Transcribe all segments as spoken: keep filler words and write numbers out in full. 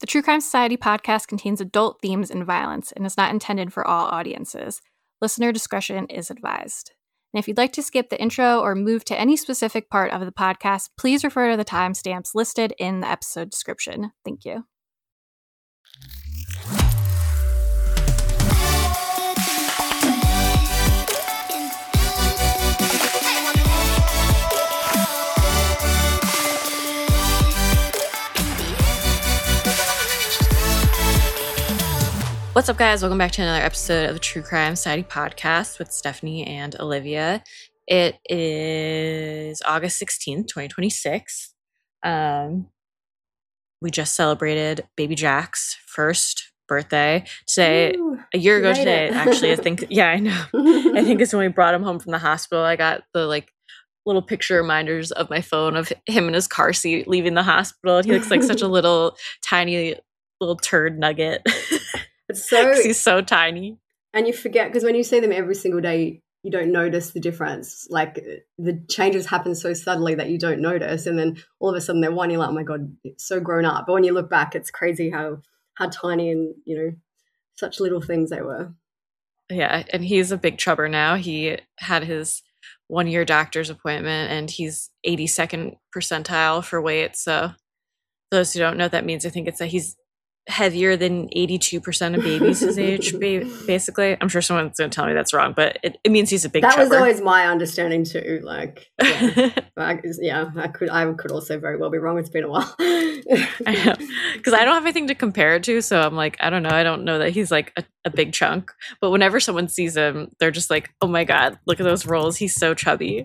True Crime Society podcast contains adult themes and violence and is not intended for all audiences. Listener discretion is advised. And if you'd like to skip the intro or move to any specific part of the podcast, please refer to the timestamps listed in the episode description. Thank you. What's up, guys? Welcome back to another episode of the True Crime Society podcast with Stephanie and Olivia. It is August sixteenth, twenty twenty-six. Um, we just celebrated baby Jack's first birthday today. Ooh, a year ago today, it. actually. I think, yeah, I know. I think it's when we brought him home from the hospital. I got the like little picture reminders of my phone of him in his car seat leaving the hospital. He looks like such a little tiny little turd nugget. It's so he's so tiny, and you forget because when you see them every single day, you don't notice the difference. Like the changes happen so suddenly that you don't notice, and then all of a sudden they're one. You're like, oh my god, it's so grown up. But when you look back, it's crazy how how tiny and you know such little things they were. Yeah, and he's a big chubber now. He had his one year doctor's appointment, and he's eighty-second percentile for weight. So those who don't know what that means, I think it's that he's heavier than eighty-two percent of babies his age, basically. I'm sure someone's going to tell me that's wrong, but it, it means he's a big That chubber. was always my understanding too. Like, yeah, I, yeah, I could I could also very well be wrong. It's been a while. I know. Because I don't have anything to compare it to, so I'm like, I don't know. I don't know that he's like a, a big chunk. But whenever someone sees him, they're just like, oh my God, look at those rolls. He's so chubby.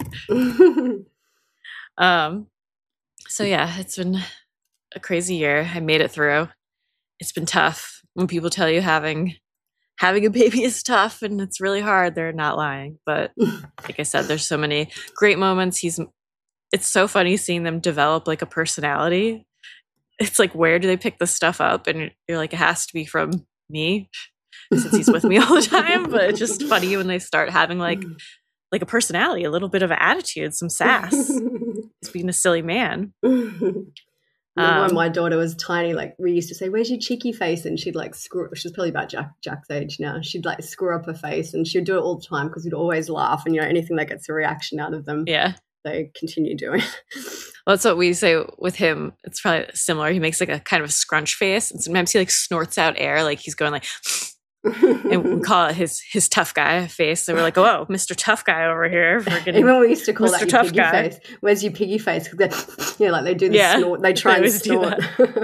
um. So yeah, it's been a crazy year. I made it through. It's been tough. When people tell you having having a baby is tough and it's really hard, they're not lying. But like I said, there's so many great moments. He's it's so funny seeing them develop like a personality. It's like, where do they pick this stuff up? And you're like, it has to be from me since he's with me all the time. But it's just funny when they start having like like a personality, a little bit of an attitude, some sass. He's being a silly man. Um, when my daughter was tiny, like we used to say, "Where's your cheeky face?" And she'd like screw. She's probably about Jack, Jack's age now. She'd like screw up her face, and she'd do it all the time because we'd always laugh. And you know, anything that gets a reaction out of them, yeah, they continue doing. Well, that's what we say with him. It's probably similar. He makes like a kind of a scrunch face, and sometimes he like snorts out air, like he's going like. And we call it his his tough guy face. So we're like, oh, Mister Tough Guy over here. Even we used to call Mister that your tough piggy guy. Face. Where's your piggy face? Because yeah, like they do the yeah, snort. They try they and snort.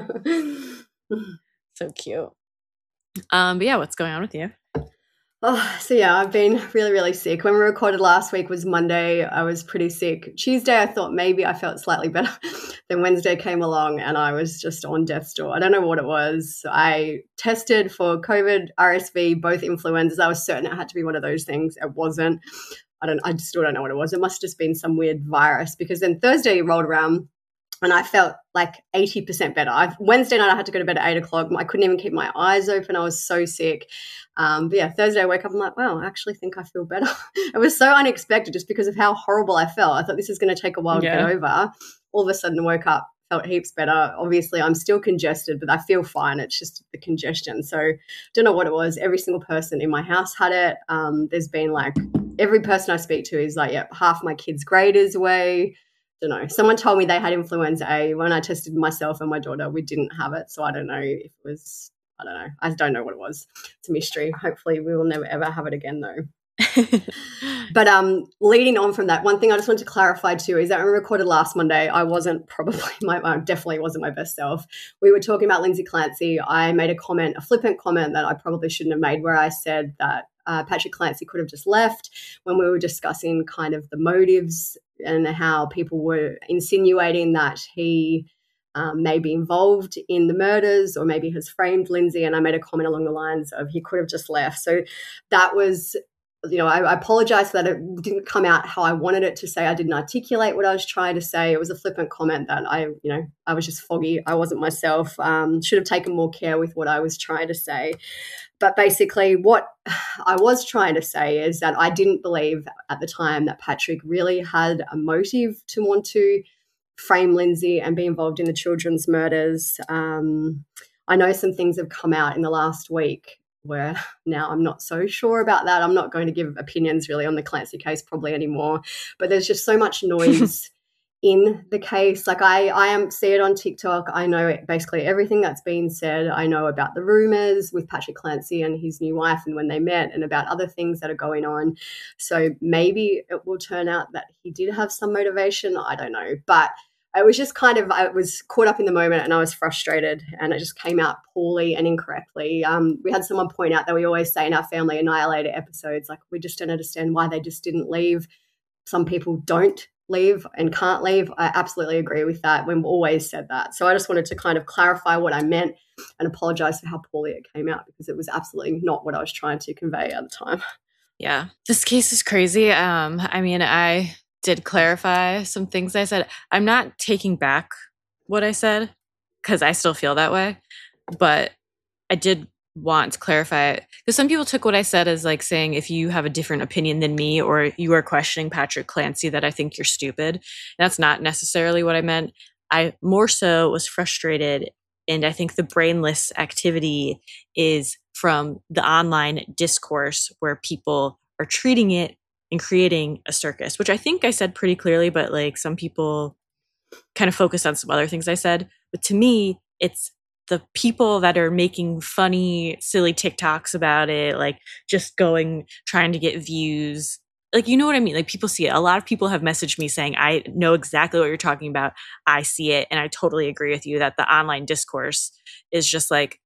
So cute. Um, but yeah, what's going on with you? Oh, so yeah, I've been really, really sick. When we recorded last week was Monday. I was pretty sick. Tuesday, I thought maybe I felt slightly better. Then Wednesday came along and I was just on death's door. I don't know what it was. I tested for COVID, R S V, both influenzas. I was certain it had to be one of those things. It wasn't. I don't. I still don't know what it was. It must have just been some weird virus because then Thursday rolled around. And I felt like eighty percent better. I've, Wednesday night I had to go to bed at eight o'clock. I couldn't even keep my eyes open. I was so sick. Um, but yeah, Thursday I woke up. I'm like, wow, I actually think I feel better. It was so unexpected just because of how horrible I felt. I thought this is going to take a while yeah. to get over. All of a sudden I woke up, felt heaps better. Obviously I'm still congested, but I feel fine. It's just the congestion. So don't know what it was. Every single person in my house had it. Um, there's been like every person I speak to is like, yeah, half my kids' grade is away. Don't know. Someone told me they had influenza A. When I tested myself and my daughter, we didn't have it. So I don't know if it was, I don't know. I don't know what it was. It's a mystery. Hopefully we will never, ever have it again though. But um, leading on from that, one thing I just want to clarify too is that when we recorded last Monday, I wasn't probably my, I definitely wasn't my best self. We were talking about Lindsay Clancy. I made a comment, a flippant comment that I probably shouldn't have made where I said that uh, Patrick Clancy could have just left when we were discussing kind of the motives and how people were insinuating that he um, may be involved in the murders or maybe has framed Lindsay. And I made a comment along the lines of he could have just left. So that was, you know, I, I apologize for that. It didn't come out how I wanted it to say. I didn't articulate what I was trying to say. It was a flippant comment that I, you know, I was just foggy. I wasn't myself. Um, should have taken more care with what I was trying to say. But basically what I was trying to say is that I didn't believe at the time that Patrick really had a motive to want to frame Lindsay and be involved in the children's murders. Um, I know some things have come out in the last week where now I'm not so sure about that. I'm not going to give opinions really on the Clancy case probably anymore, but there's just so much noise in the case. Like I, I am see it on TikTok. I know basically everything that's been said. I know about the rumors with Patrick Clancy and his new wife and when they met, and about other things that are going on. So maybe it will turn out that he did have some motivation. I don't know, but I was just kind of, I was caught up in the moment and I was frustrated, and it just came out poorly and incorrectly. Um, we had someone point out that we always say in our Family Annihilator episodes, like, we just don't understand why they just didn't leave. Some people don't leave and can't leave. I absolutely agree with that. We've always said that. So I just wanted to kind of clarify what I meant and apologize for how poorly it came out, because it was absolutely not what I was trying to convey at the time. Yeah, this case is crazy. Um, I mean, I did clarify some things I said. I'm not taking back what I said because I still feel that way, but I did want to clarify it because some people took what I said as like saying, if you have a different opinion than me or you are questioning Patrick Clancy, that I think you're stupid. And that's not necessarily what I meant. I more so was frustrated, and I think the brainless activity is from the online discourse where people are treating it and creating a circus, which I think I said pretty clearly, but like some people kind of focus on some other things I said. But to me, it's the people that are making funny, silly TikToks about it, like just going, trying to get views. Like, you know what I mean? Like, people see it. A lot of people have messaged me saying, I know exactly what you're talking about. I see it. And I totally agree with you that the online discourse is just like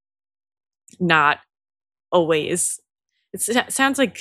not always, it's, it sounds like,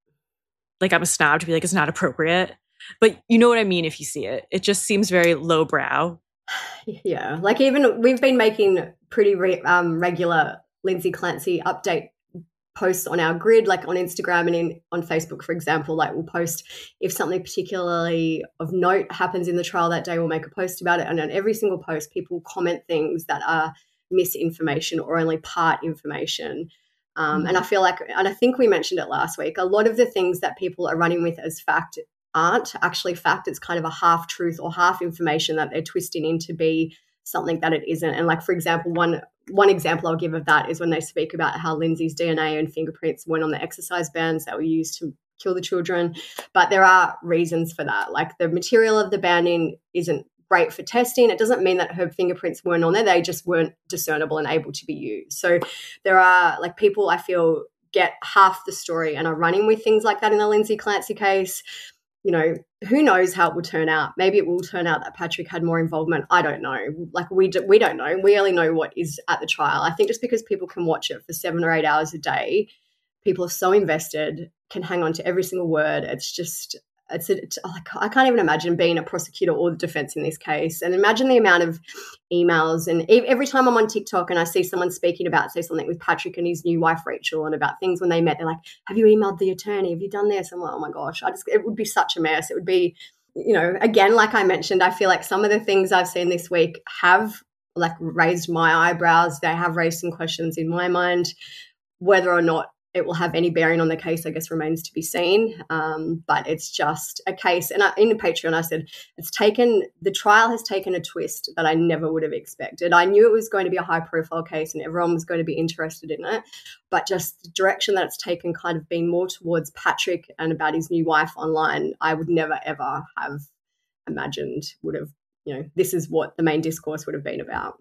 like I'm a snob to be like, it's not appropriate, but you know what I mean? If you see it, it just seems very lowbrow. Yeah. Like, even we've been making pretty re- um, regular Lindsay Clancy update posts on our grid, like on Instagram and in on Facebook, for example. Like, we'll post if something particularly of note happens in the trial that day, we'll make a post about it. And on every single post, people comment things that are misinformation or only part information. Um, mm-hmm. And I feel like, and I think we mentioned it last week, a lot of the things that people are running with as fact aren't actually fact. It's kind of a half truth or half information that they're twisting in to be something that it isn't. And like, for example, one one example I'll give of that is when they speak about how Lindsay's D N A and fingerprints weren't on the exercise bands that were used to kill the children. But there are reasons for that. Like, the material of the banding isn't great for testing. It doesn't mean that her fingerprints weren't on there. They just weren't discernible and able to be used. So there are, like, people I feel get half the story and are running with things like that in the Lindsay Clancy case. You know, who knows how it will turn out? Maybe it will turn out that Patrick had more involvement. I don't know. Like, we do, we don't know. We only know what is at the trial. I think just because people can watch it for seven or eight hours a day, people are so invested, can hang on to every single word. It's just, it's, a, it's like, I can't even imagine being a prosecutor or the defense in this case. And imagine the amount of emails. And every time I'm on TikTok and I see someone speaking about, say, something with Patrick and his new wife, Rachel, and about things when they met, they're like, have you emailed the attorney? Have you done this? I'm like, oh my gosh, I just, it would be such a mess. It would be, you know, again, like I mentioned, I feel like some of the things I've seen this week have like raised my eyebrows. They have raised some questions in my mind. Whether or not it will have any bearing on the case, I guess, remains to be seen. Um, but it's just a case. And I, in the Patreon, I said, it's taken, the trial has taken a twist that I never would have expected. I knew it was going to be a high profile case and everyone was going to be interested in it. But just the direction that it's taken, kind of been more towards Patrick and about his new wife online, I would never, ever have imagined would have, you know, this is what the main discourse would have been about.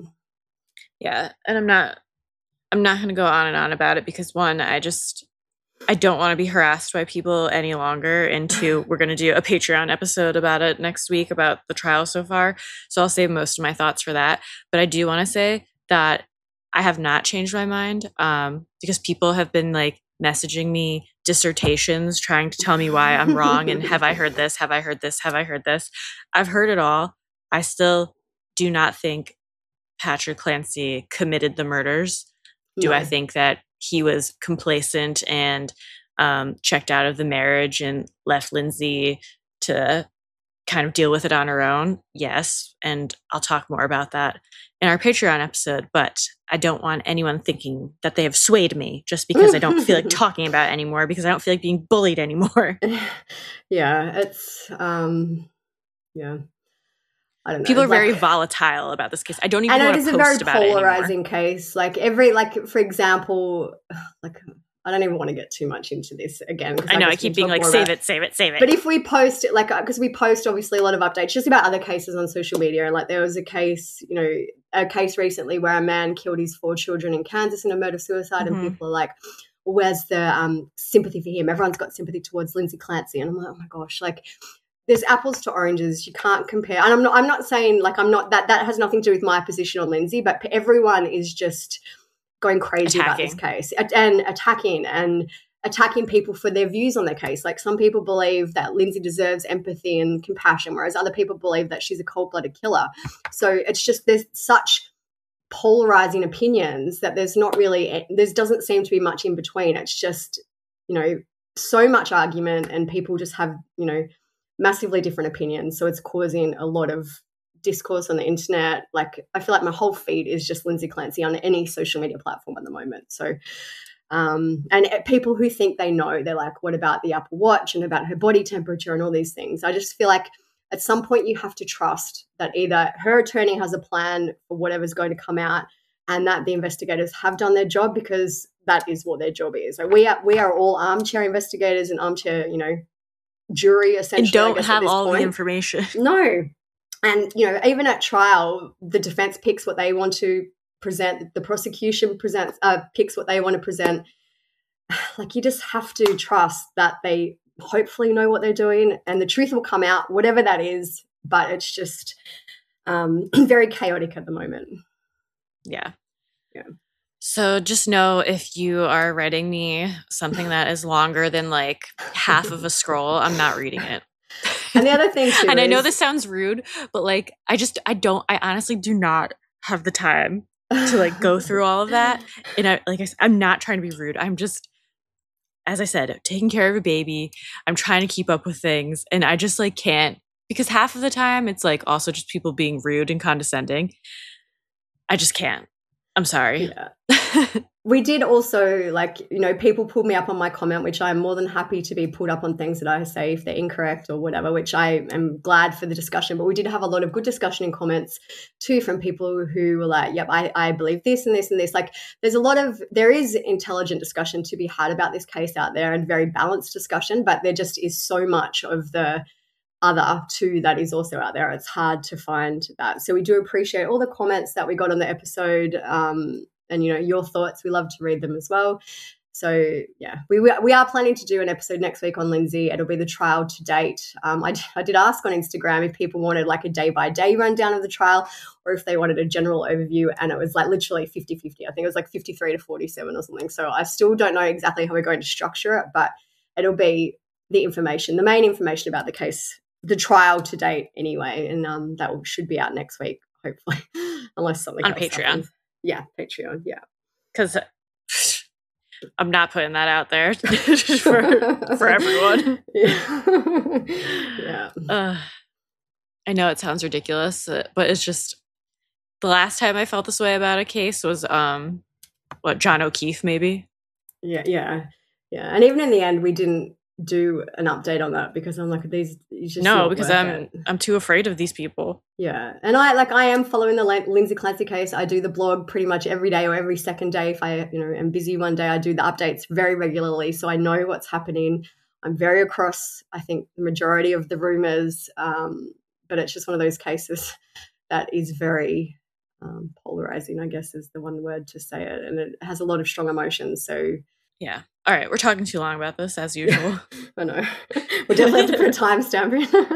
Yeah. And I'm not, I'm not going to go on and on about it because, one, I just, I don't want to be harassed by people any longer. And two, we're going to do a Patreon episode about it next week about the trial so far. So I'll save most of my thoughts for that. But I do want to say that I have not changed my mind um, because people have been like messaging me dissertations trying to tell me why I'm wrong. And have I heard this? Have I heard this? Have I heard this? I've heard it all. I still do not think Patrick Clancy committed the murders. Do no. I think that he was complacent and um, checked out of the marriage and left Lindsay to kind of deal with it on her own? Yes. And I'll talk more about that in our Patreon episode, but I don't want anyone thinking that they have swayed me just because I don't feel like talking about it anymore, because I don't feel like being bullied anymore. Yeah, it's, um, yeah. I don't know. People are like, very volatile about this case. I don't even and want it to is a post very about it polarizing anymore. case. Like every, like for example, like I don't even want to get too much into this again. I know I, I keep being like, save it, save it, save it. But if we post it, like, because we post obviously a lot of updates just about other cases on social media, and like there was a case, you know, a case recently where a man killed his four children in Kansas in a murder suicide, mm-hmm. and people are like, where's the um, sympathy for him? Everyone's got sympathy towards Lindsay Clancy, and I'm like, oh my gosh, like. There's apples to oranges. You can't compare. And I'm not I'm not saying like I'm not that that has nothing to do with my position on Lindsay, but everyone is just going crazy attacking. about this case and attacking and attacking people for their views on the case. Like some people believe that Lindsay deserves empathy and compassion, whereas other people believe that she's a cold-blooded killer. So it's just there's such polarizing opinions that there's not really there doesn't seem to be much in between. It's just, you know, so much argument and people just have, you know, massively different opinions. So it's causing a lot of discourse on the internet. Like I feel like my whole feed is just Lindsay Clancy on any social media platform at the moment. So, um, and people who think they know, they're like, what about the Apple Watch and about her body temperature and all these things? I just feel like at some point you have to trust that either her attorney has a plan for whatever's going to come out and that the investigators have done their job, because that is what their job is. Like we are, we are all armchair investigators and armchair, you know, jury essentially, and don't I guess, have all point. the information. No. And, you know, even at trial, the defense picks what they want to present. The prosecution presents, uh, picks what they want to present. Like you just have to trust that they hopefully know what they're doing and the truth will come out, whatever that is. But it's just um, very chaotic at the moment. Yeah. Yeah. So just know if you are writing me something that is longer than like half of a scroll, I'm not reading it. And the other thing too and is, I know this sounds rude, but like I just I don't I honestly do not have the time to like go through all of that. And I like I, I'm not trying to be rude. I'm just, as I said, taking care of a baby. I'm trying to keep up with things, and I just like can't, because half of the time it's like also just people being rude and condescending. I just can't. I'm sorry. Yeah. We did also, like, you know, people pulled me up on my comment, which I'm more than happy to be pulled up on things that I say if they're incorrect or whatever, which I am glad for the discussion. But we did have a lot of good discussion in comments too from people who were like, yep, I, I believe this and this and this. Like there's a lot of, there is intelligent discussion to be had about this case out there and very balanced discussion, but there just is so much of the other too that is also out there. It's hard to find that. So we do appreciate all the comments that we got on the episode, um, and you know your thoughts. We love to read them as well. So yeah, we we are planning to do an episode next week on Lindsay. It'll be the trial to date. Um, I, I did ask on Instagram if people wanted like a day by day rundown of the trial or if they wanted a general overview, and it was like literally fifty-fifty. I think it was like fifty-three to forty-seven or something. So I still don't know exactly how we're going to structure it, but it'll be the information, the main information about the case, the trial to date anyway, and um, that should be out next week, hopefully, unless something on else Patreon. Happens. Yeah, Patreon, yeah. Because I'm not putting that out there for for everyone. Yeah. yeah. Uh, I know it sounds ridiculous, uh, but it's just the last time I felt this way about a case was um, what John O'Keefe maybe. Yeah, yeah, yeah. And even in the end, we didn't do an update on that because I'm like, these it's just no because I'm it. I'm too afraid of these people. Yeah, and I like I am following the Lindsay Clancy case. I do the blog pretty much every day or every second day. If I you know am busy one day, I do the updates very regularly, so I know what's happening. I'm very across, I think, the majority of the rumors, um, but it's just one of those cases that is very um, polarizing, I guess is the one word to say it, and it has a lot of strong emotions. So yeah. All right, we're talking too long about this as usual. I know. We'll definitely have to put a timestamp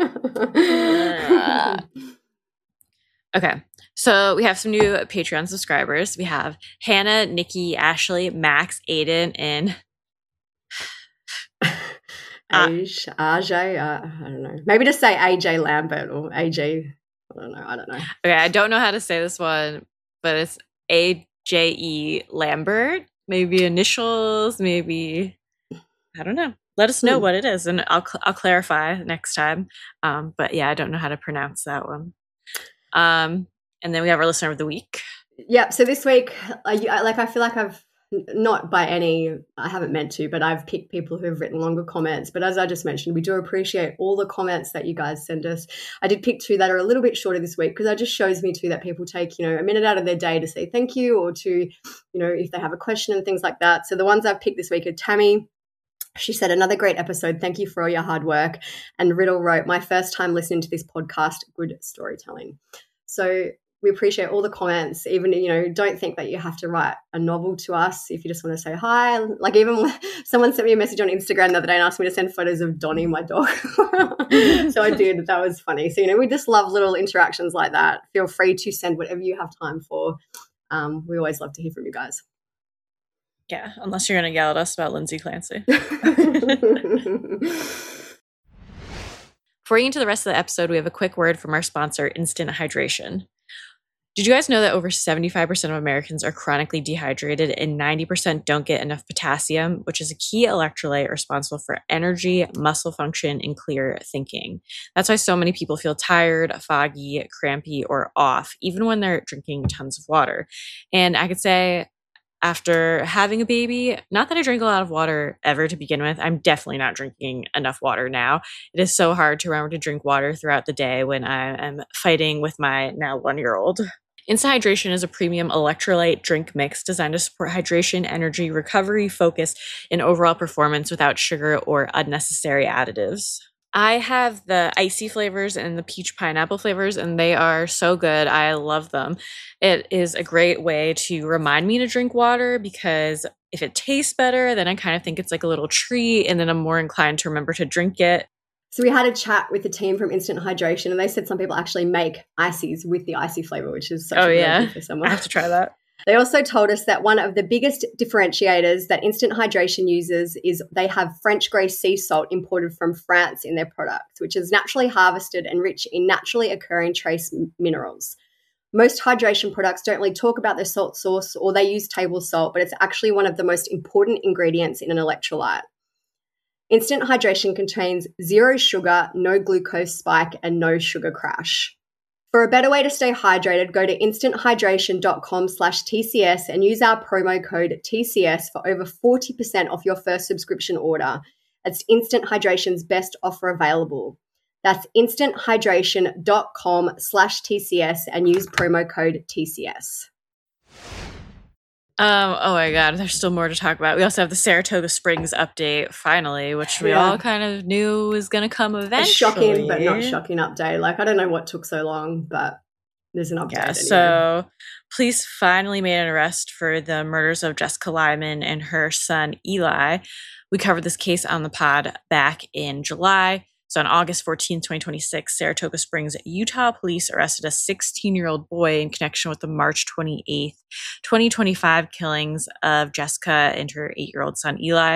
in. Okay, so we have some new Patreon subscribers. We have Hannah, Nikki, Ashley, Max, Aiden, and Aj, Ajay, uh, I don't know. Maybe just say A J Lambert or A J. I don't know. I don't know. Okay, I don't know how to say this one, but it's A J E Lambert. Maybe initials, maybe, I don't know. Let us know hmm. what it is, and I'll cl- I'll clarify next time. Um, but yeah, I don't know how to pronounce that one. Um, and then we have our listener of the week. Yeah. So this week, I, like I feel like I've not by any, I haven't meant to, but I've picked people who have written longer comments. But as I just mentioned, we do appreciate all the comments that you guys send us. I did pick two that are a little bit shorter this week because that just shows me too that people take, you know, a minute out of their day to say thank you or to, you know, if they have a question and things like that. So the ones I've picked this week are Tammy. She said, another great episode. Thank you for all your hard work. And Riddle wrote, my first time listening to this podcast, good storytelling. So we appreciate all the comments. Even, you know, don't think that you have to write a novel to us if you just want to say hi. Like even someone sent me a message on Instagram the other day and asked me to send photos of Donnie, my dog. So I did. That was funny. So, you know, we just love little interactions like that. Feel free to send whatever you have time for. Um, we always love to hear from you guys. Yeah, unless you're going to yell at us about Lindsay Clancy. Before we get into the rest of the episode, we have a quick word from our sponsor, Instant Hydration. Did you guys know that over seventy-five percent of Americans are chronically dehydrated and ninety percent don't get enough potassium, which is a key electrolyte responsible for energy, muscle function, and clear thinking? That's why so many people feel tired, foggy, crampy, or off, even when they're drinking tons of water. And I could say, after having a baby, not that I drink a lot of water ever to begin with, I'm definitely not drinking enough water now. It is so hard to remember to drink water throughout the day when I am fighting with my now one-year-old. Instant Hydration is a premium electrolyte drink mix designed to support hydration, energy, recovery, focus, and overall performance without sugar or unnecessary additives. I have the icy flavors and the peach pineapple flavors, and they are so good. I love them. It is a great way to remind me to drink water because if it tastes better, then I kind of think it's like a little treat, and then I'm more inclined to remember to drink it. So we had a chat with the team from Instant Hydration, and they said some people actually make ices with the icy flavor, which is such oh, a good yeah. idea for someone. I have to try that. They also told us that one of the biggest differentiators that Instant Hydration uses is they have French grey sea salt imported from France in their products, which is naturally harvested and rich in naturally occurring trace minerals. Most hydration products don't really talk about their salt source, or they use table salt, but it's actually one of the most important ingredients in an electrolyte. Instant Hydration contains zero sugar, no glucose spike, and no sugar crash. For a better way to stay hydrated, go to instanthydration.com slash TCS and use our promo code T C S for over forty percent off your first subscription order. It's Instant Hydration's best offer available. That's instanthydration.com slash TCS and use promo code T C S. Um, oh my God, there's still more to talk about. We also have the Saratoga Springs update, finally, which we yeah. all kind of knew was going to come eventually. A shocking, but not shocking update. Like, I don't know what took so long, but there's an update. Yeah, anyway. So police finally made an arrest for the murders of Jessica Lyman and her son, Eli. We covered this case on the pod back in July. So on August fourteenth, twenty twenty-six, Saratoga Springs, Utah police arrested a sixteen-year-old boy in connection with the March twenty-eighth, twenty twenty-five killings of Jessica and her eight-year-old son, Eli.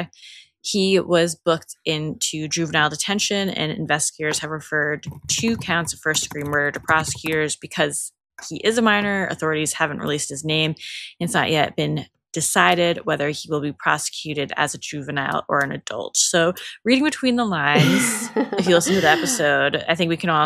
He was booked into juvenile detention, and investigators have referred two counts of first-degree murder to prosecutors. Because he is a minor, authorities haven't released his name. It's not yet been decided whether he will be prosecuted as a juvenile or an adult. So reading between the lines, if you listen to the episode, I think we can all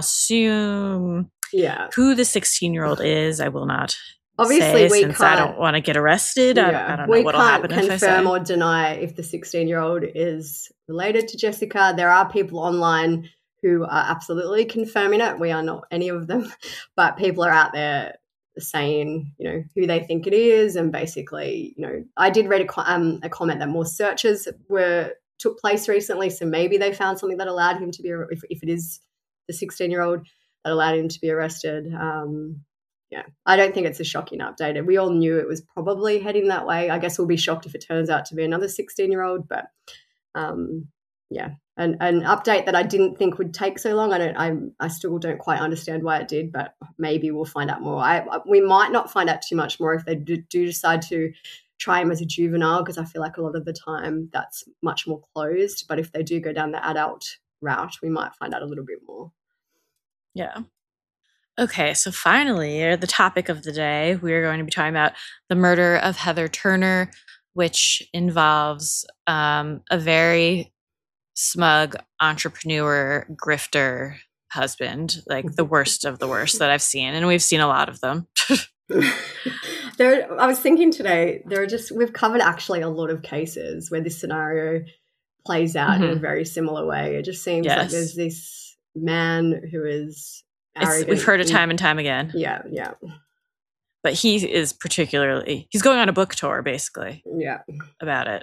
assume yeah. who the sixteen-year-old is. I will not Obviously, say, we since can't, I don't want to get arrested. Yeah. I, I don't know we what'll happen if I say. We can't confirm or deny if the sixteen-year-old is related to Jessica. There are people online who are absolutely confirming it. We are not any of them, but people are out there saying, you know, who they think it is. And basically, you know, I did read a, um, a comment that more searches were took place recently. So maybe they found something that allowed him to be, if, if it is the sixteen-year-old, that allowed him to be arrested. Um, yeah, I don't think it's a shocking update. We all knew it was probably heading that way. I guess we'll be shocked if it turns out to be another sixteen-year-old. But um, yeah, an, an update that I didn't think would take so long. I don't. I I still don't quite understand why it did, but maybe we'll find out more. I, we might not find out too much more if they do, do decide to try him as a juvenile, because I feel like a lot of the time that's much more closed. But if they do go down the adult route, we might find out a little bit more. Yeah. Okay, so finally, the topic of the day, we are going to be talking about the murder of Heather Turner, which involves um, a very smug entrepreneur, grifter husband, like the worst of the worst that I've seen. And we've seen a lot of them. there, I was thinking today, there are just, we've covered actually a lot of cases where this scenario plays out mm-hmm. in a very similar way. It just seems yes. like there's this man who is it's, we've heard it time and time again. Yeah, yeah. But he is particularly, he's going on a book tour, basically. Yeah. About it.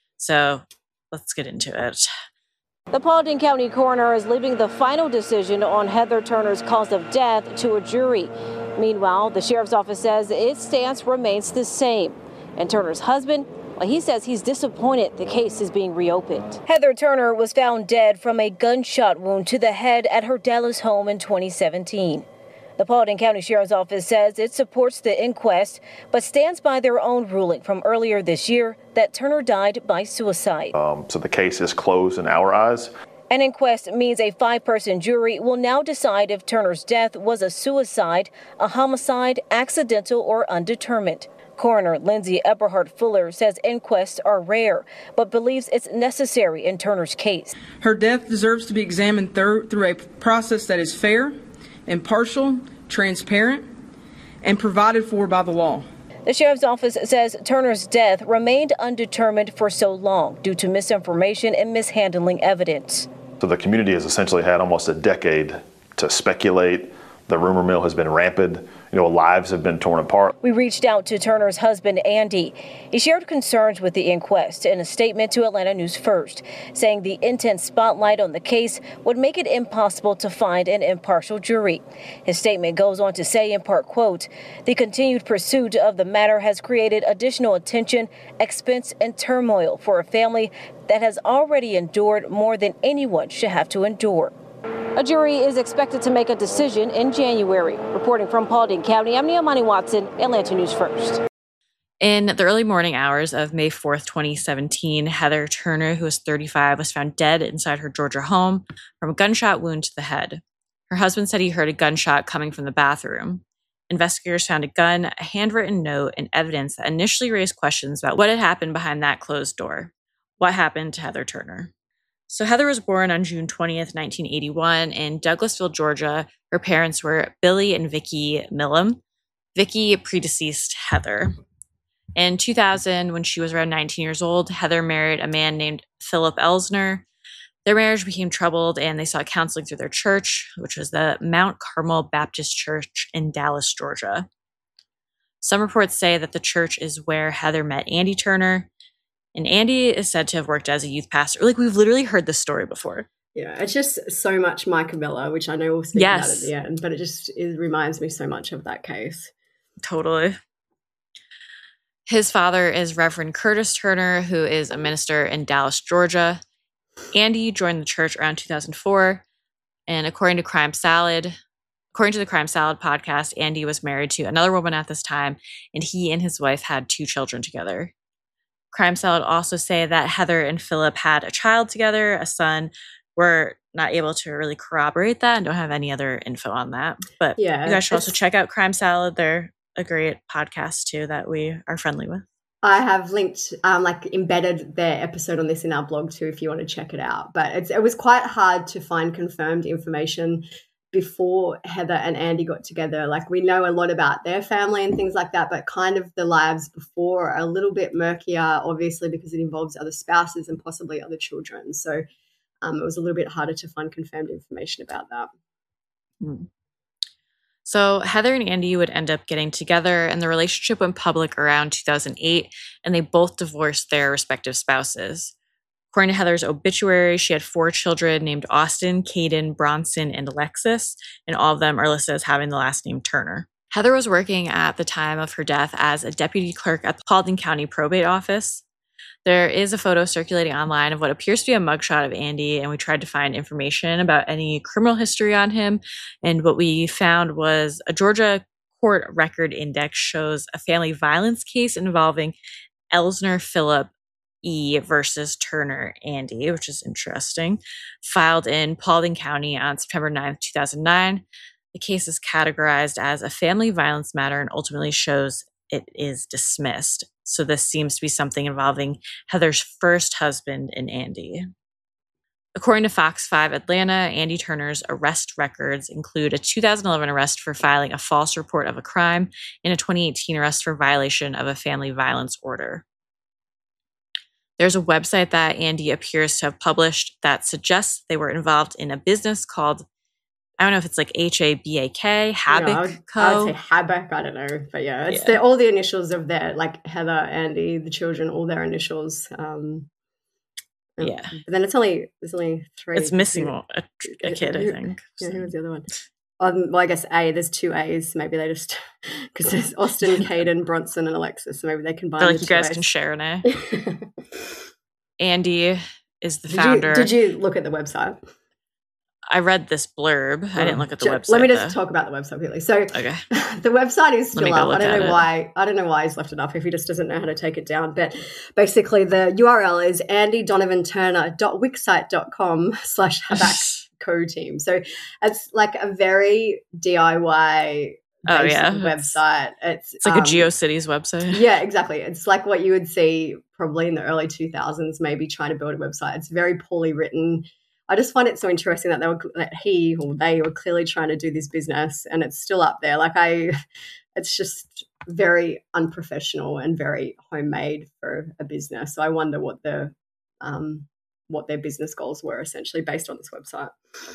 So let's get into it. The Paulding County coroner is leaving the final decision on Heather Turner's cause of death to a jury. Meanwhile, the sheriff's office says its stance remains the same. And Turner's husband, well, he says he's disappointed the case is being reopened. Heather Turner was found dead from a gunshot wound to the head at her Dallas home in twenty seventeen. The Paulding County Sheriff's Office says it supports the inquest, but stands by their own ruling from earlier this year that Turner died by suicide. Um, so the case is closed in our eyes. An inquest means a five-person jury will now decide if Turner's death was a suicide, a homicide, accidental, or undetermined. Coroner Lindsay Eberhard Fuller says inquests are rare, but believes it's necessary in Turner's case. Her death deserves to be examined through, through a process that is fair, impartial, transparent, and provided for by the law. The sheriff's office says Turner's death remained undetermined for so long due to misinformation and mishandling evidence. So the community has essentially had almost a decade to speculate. The rumor mill has been rampant. You know, lives have been torn apart. We reached out to Turner's husband, Andy. He shared concerns with the inquest in a statement to Atlanta News First, saying the intense spotlight on the case would make it impossible to find an impartial jury. His statement goes on to say, in part, quote, the continued pursuit of the matter has created additional attention, expense, and turmoil for a family that has already endured more than anyone should have to endure. A jury is expected to make a decision in January. Reporting from Paulding County, I'm Neomani Watson, Atlanta News First. In the early morning hours of May fourth, twenty seventeen, Heather Turner, who was thirty-five, was found dead inside her Georgia home from a gunshot wound to the head. Her husband said he heard a gunshot coming from the bathroom. Investigators found a gun, a handwritten note, and evidence that initially raised questions about what had happened behind that closed door. What happened to Heather Turner? So Heather was born on June twentieth, nineteen eighty-one in Douglasville, Georgia. Her parents were Billy and Vicki Millam. Vicki predeceased Heather. In two thousand, when she was around nineteen years old, Heather married a man named Philip Elsner. Their marriage became troubled and they sought counseling through their church, which was the Mount Carmel Baptist Church in Dallas, Georgia. Some reports say that the church is where Heather met Andy Turner. And Andy is said to have worked as a youth pastor. Like, we've literally heard this story before. Yeah, it's just so much Micah Miller, which I know we'll speak yes. about at the end, but it just it reminds me so much of that case. Totally. His father is Reverend Curtis Turner, who is a minister in Dallas, Georgia. Andy joined the church around two thousand four, and according to Crime Salad, according to the Crime Salad podcast, Andy was married to another woman at this time, and he and his wife had two children together. Crime Salad also say that Heather and Philip had a child together, a son. We're not able to really corroborate that and don't have any other info on that. But yeah, you guys should also check out Crime Salad. They're a great podcast too that we are friendly with. I have linked, um, like embedded their episode on this in our blog too, if you want to check it out. But it's, it was quite hard to find confirmed information before Heather and Andy got together. Like, we know a lot about their family and things like that, but kind of the lives before are a little bit murkier, obviously, because it involves other spouses and possibly other children. So um, it was a little bit harder to find confirmed information about that. Mm. So Heather and Andy would end up getting together, and the relationship went public around two thousand eight, and they both divorced their respective spouses. According to Heather's obituary, she had four children named Austin, Caden, Bronson, and Alexis, and all of them are listed as having the last name Turner. Heather was working at the time of her death as a deputy clerk at the Paulding County Probate Office. There is a photo circulating online of what appears to be a mugshot of Andy, and we tried to find information about any criminal history on him, and what we found was a Georgia court record index shows a family violence case involving Elsner Philip E versus Turner Andy, which is interesting, filed in Paulding County on September ninth, two thousand nine. The case is categorized as a family violence matter and ultimately shows it is dismissed. So this seems to be something involving Heather's first husband and Andy. According to Fox five Atlanta, Andy Turner's arrest records include a two thousand eleven arrest for filing a false report of a crime and a twenty eighteen arrest for violation of a family violence order. There's a website that Andy appears to have published that suggests they were involved in a business called, I don't know if it's like H A B A K, Habak Yeah, I would, Co. I would say Habak, I don't know. But yeah, it's Yeah. the, all the initials of their, like Heather, Andy, the children, all their initials. Um, and- Yeah. But then it's only, there's only three. It's missing Who- a, a kid, I who- think. Yeah, So. who was the other one? Um, well, I guess A, there's two A's. Maybe they just, because there's Austin, Caden, Bronson, and Alexis. So maybe they combine They're like, the you two guys A's. can share an A. Andy is the Did founder. you, did you look at the website? I read this blurb. I didn't look at the Ju- website. Let me just though. talk about the website quickly. So Okay. the website is Let me still go up. I look don't at know it. why. I don't know why he's left it up if he just doesn't know how to take it down. But basically, the U R L is andy donovan turner dot wixsite dot com slash Habak Co team. So it's like a very D I Y Oh, based yeah. website. It's It's like um, a GeoCities website. Yeah, exactly. It's like what you would see probably in the early two thousands, maybe trying to build a website. It's very poorly written. I just find it so interesting that they were that he or they were clearly trying to do this business, and it's still up there. Like I, it's just very unprofessional and very homemade for a business. So I wonder what the um, what their business goals were essentially based on this website.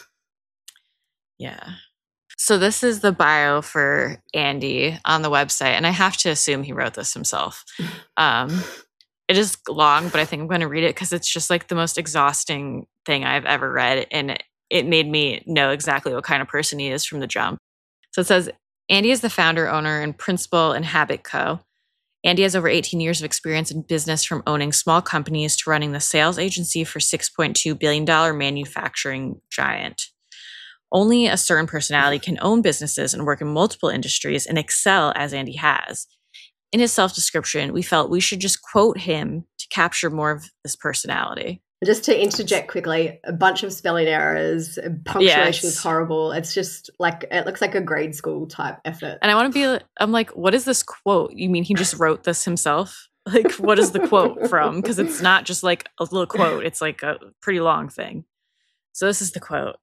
Yeah. So this is the bio for Andy on the website, and I have to assume he wrote this himself. Um, it is long, but I think I'm going to read it because it's just like the most exhausting thing I've ever read, and it, it made me know exactly what kind of person he is from the jump. So it says, Andy is the founder, owner, and principal in Habak Co. Andy has over eighteen years of experience in business, from owning small companies to running the sales agency for six point two billion dollars manufacturing giant. Only a certain personality can own businesses and work in multiple industries and excel as Andy has. In his self-description, we felt we should just quote him to capture more of this personality. Just to interject quickly, a bunch of spelling errors, punctuation is Yes. horrible. It's just like, it looks like a grade school type effort. And I want to be, I'm like, what is this quote? You mean he just wrote this himself? Like, what is the quote from? Because it's not just like a little quote. It's like a pretty long thing. So this is the quote.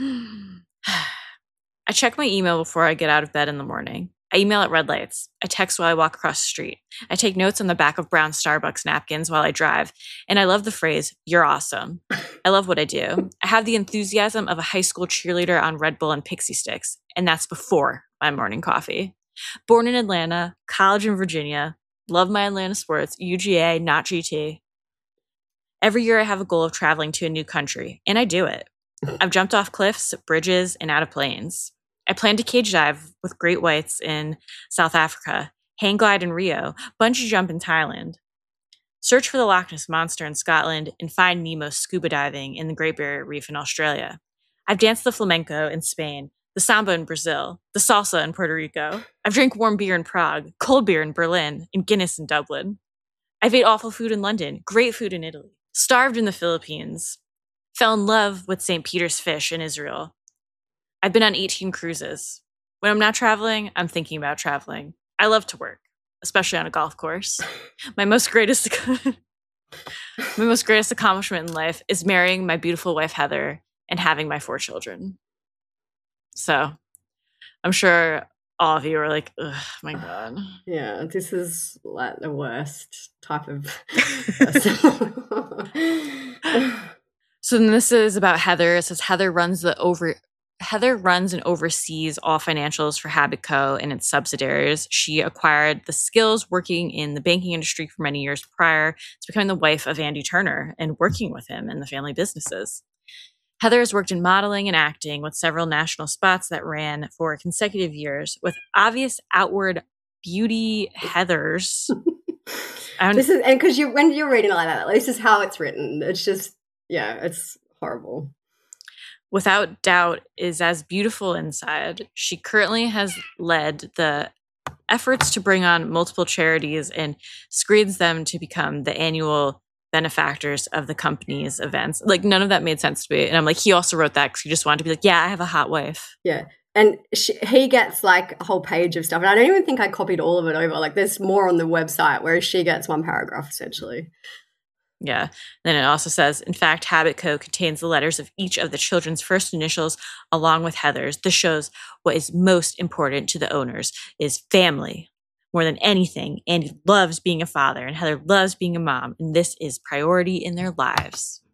I check my email before I get out of bed in the morning. I email at red lights. I text while I walk across the street. I take notes on the back of brown Starbucks napkins while I drive. And I love the phrase, "You're awesome." I love what I do. I have the enthusiasm of a high school cheerleader on Red Bull and Pixie Sticks. And that's before my morning coffee. Born in Atlanta, college in Virginia. Love my Atlanta sports. U G A, not G T. Every year I have a goal of traveling to a new country. And I do it. I've jumped off cliffs, bridges, and out of planes. I plan to cage dive with great whites in South Africa, hang glide in Rio, bungee jump in Thailand, search for the Loch Ness Monster in Scotland, and find Nemo scuba diving in the Great Barrier Reef in Australia. I've danced the flamenco in Spain, the samba in Brazil, the salsa in Puerto Rico. I've drank warm beer in Prague, cold beer in Berlin, and Guinness in Dublin. I've ate awful food in London, great food in Italy, starved in the Philippines, fell in love with Saint Peter's fish in Israel. I've been on eighteen cruises. When I'm not traveling, I'm thinking about traveling. I love to work, especially on a golf course. My most greatest my most greatest accomplishment in life is marrying my beautiful wife Heather and having my four children. So, I'm sure all of you are like, "Ugh, my God." Yeah, this is like the worst type of person. So then this is about Heather. It says Heather runs the over Heather runs and oversees all financials for Habak Co and its subsidiaries. She acquired the skills working in the banking industry for many years prior to becoming the wife of Andy Turner and working with him in the family businesses. Heather has worked in modeling and acting with several national spots that ran for consecutive years with obvious outward beauty Heathers. I This is, and because you when you're reading it like that, this is how it's written. It's just, yeah, it's horrible. without doubt is as beautiful inside. She currently has led the efforts to bring on multiple charities and screens them to become the annual benefactors of the company's events. Like, none of that made sense to me. And I'm like, he also wrote that because he just wanted to be like, yeah, I have a hot wife. Yeah. And she, he gets like a whole page of stuff. And I don't even think I copied all of it over. Like, there's more on the website, whereas she gets one paragraph essentially. Yeah. Then it also says, in fact, Habit Code contains the letters of each of the children's first initials along with Heather's. This shows what is most important to the owners is family. More than anything, Andy loves being a father and Heather loves being a mom, and this is priority in their lives.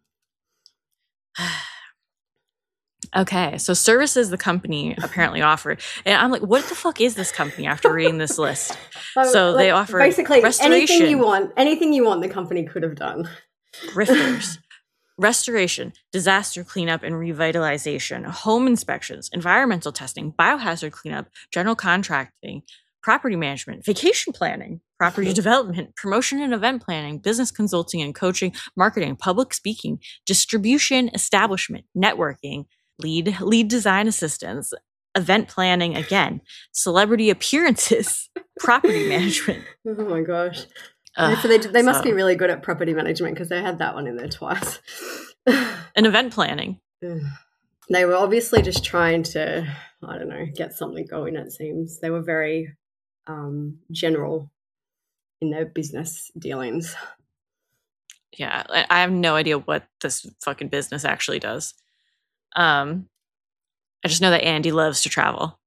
Okay, so services the company apparently offered. And I'm like, what the fuck is this company after reading this list? So, So like, they offer basically restoration. anything you want, anything you want the company could have done. Grifters, restoration, disaster cleanup and revitalization, home inspections, environmental testing, biohazard cleanup, general contracting, property management, vacation planning, property development, promotion and event planning, business consulting and coaching, marketing, public speaking, distribution, establishment, networking, lead lead design assistance, event planning again, celebrity appearances, property management. Oh my gosh. Uh, so they, they must so, be really good at property management because they had that one in there twice. and event planning. They were obviously just trying to, I don't know, get something going, it seems. They were very um, general in their business dealings. Yeah, I I have no idea what this fucking business actually does. Um, I just know that Andy loves to travel.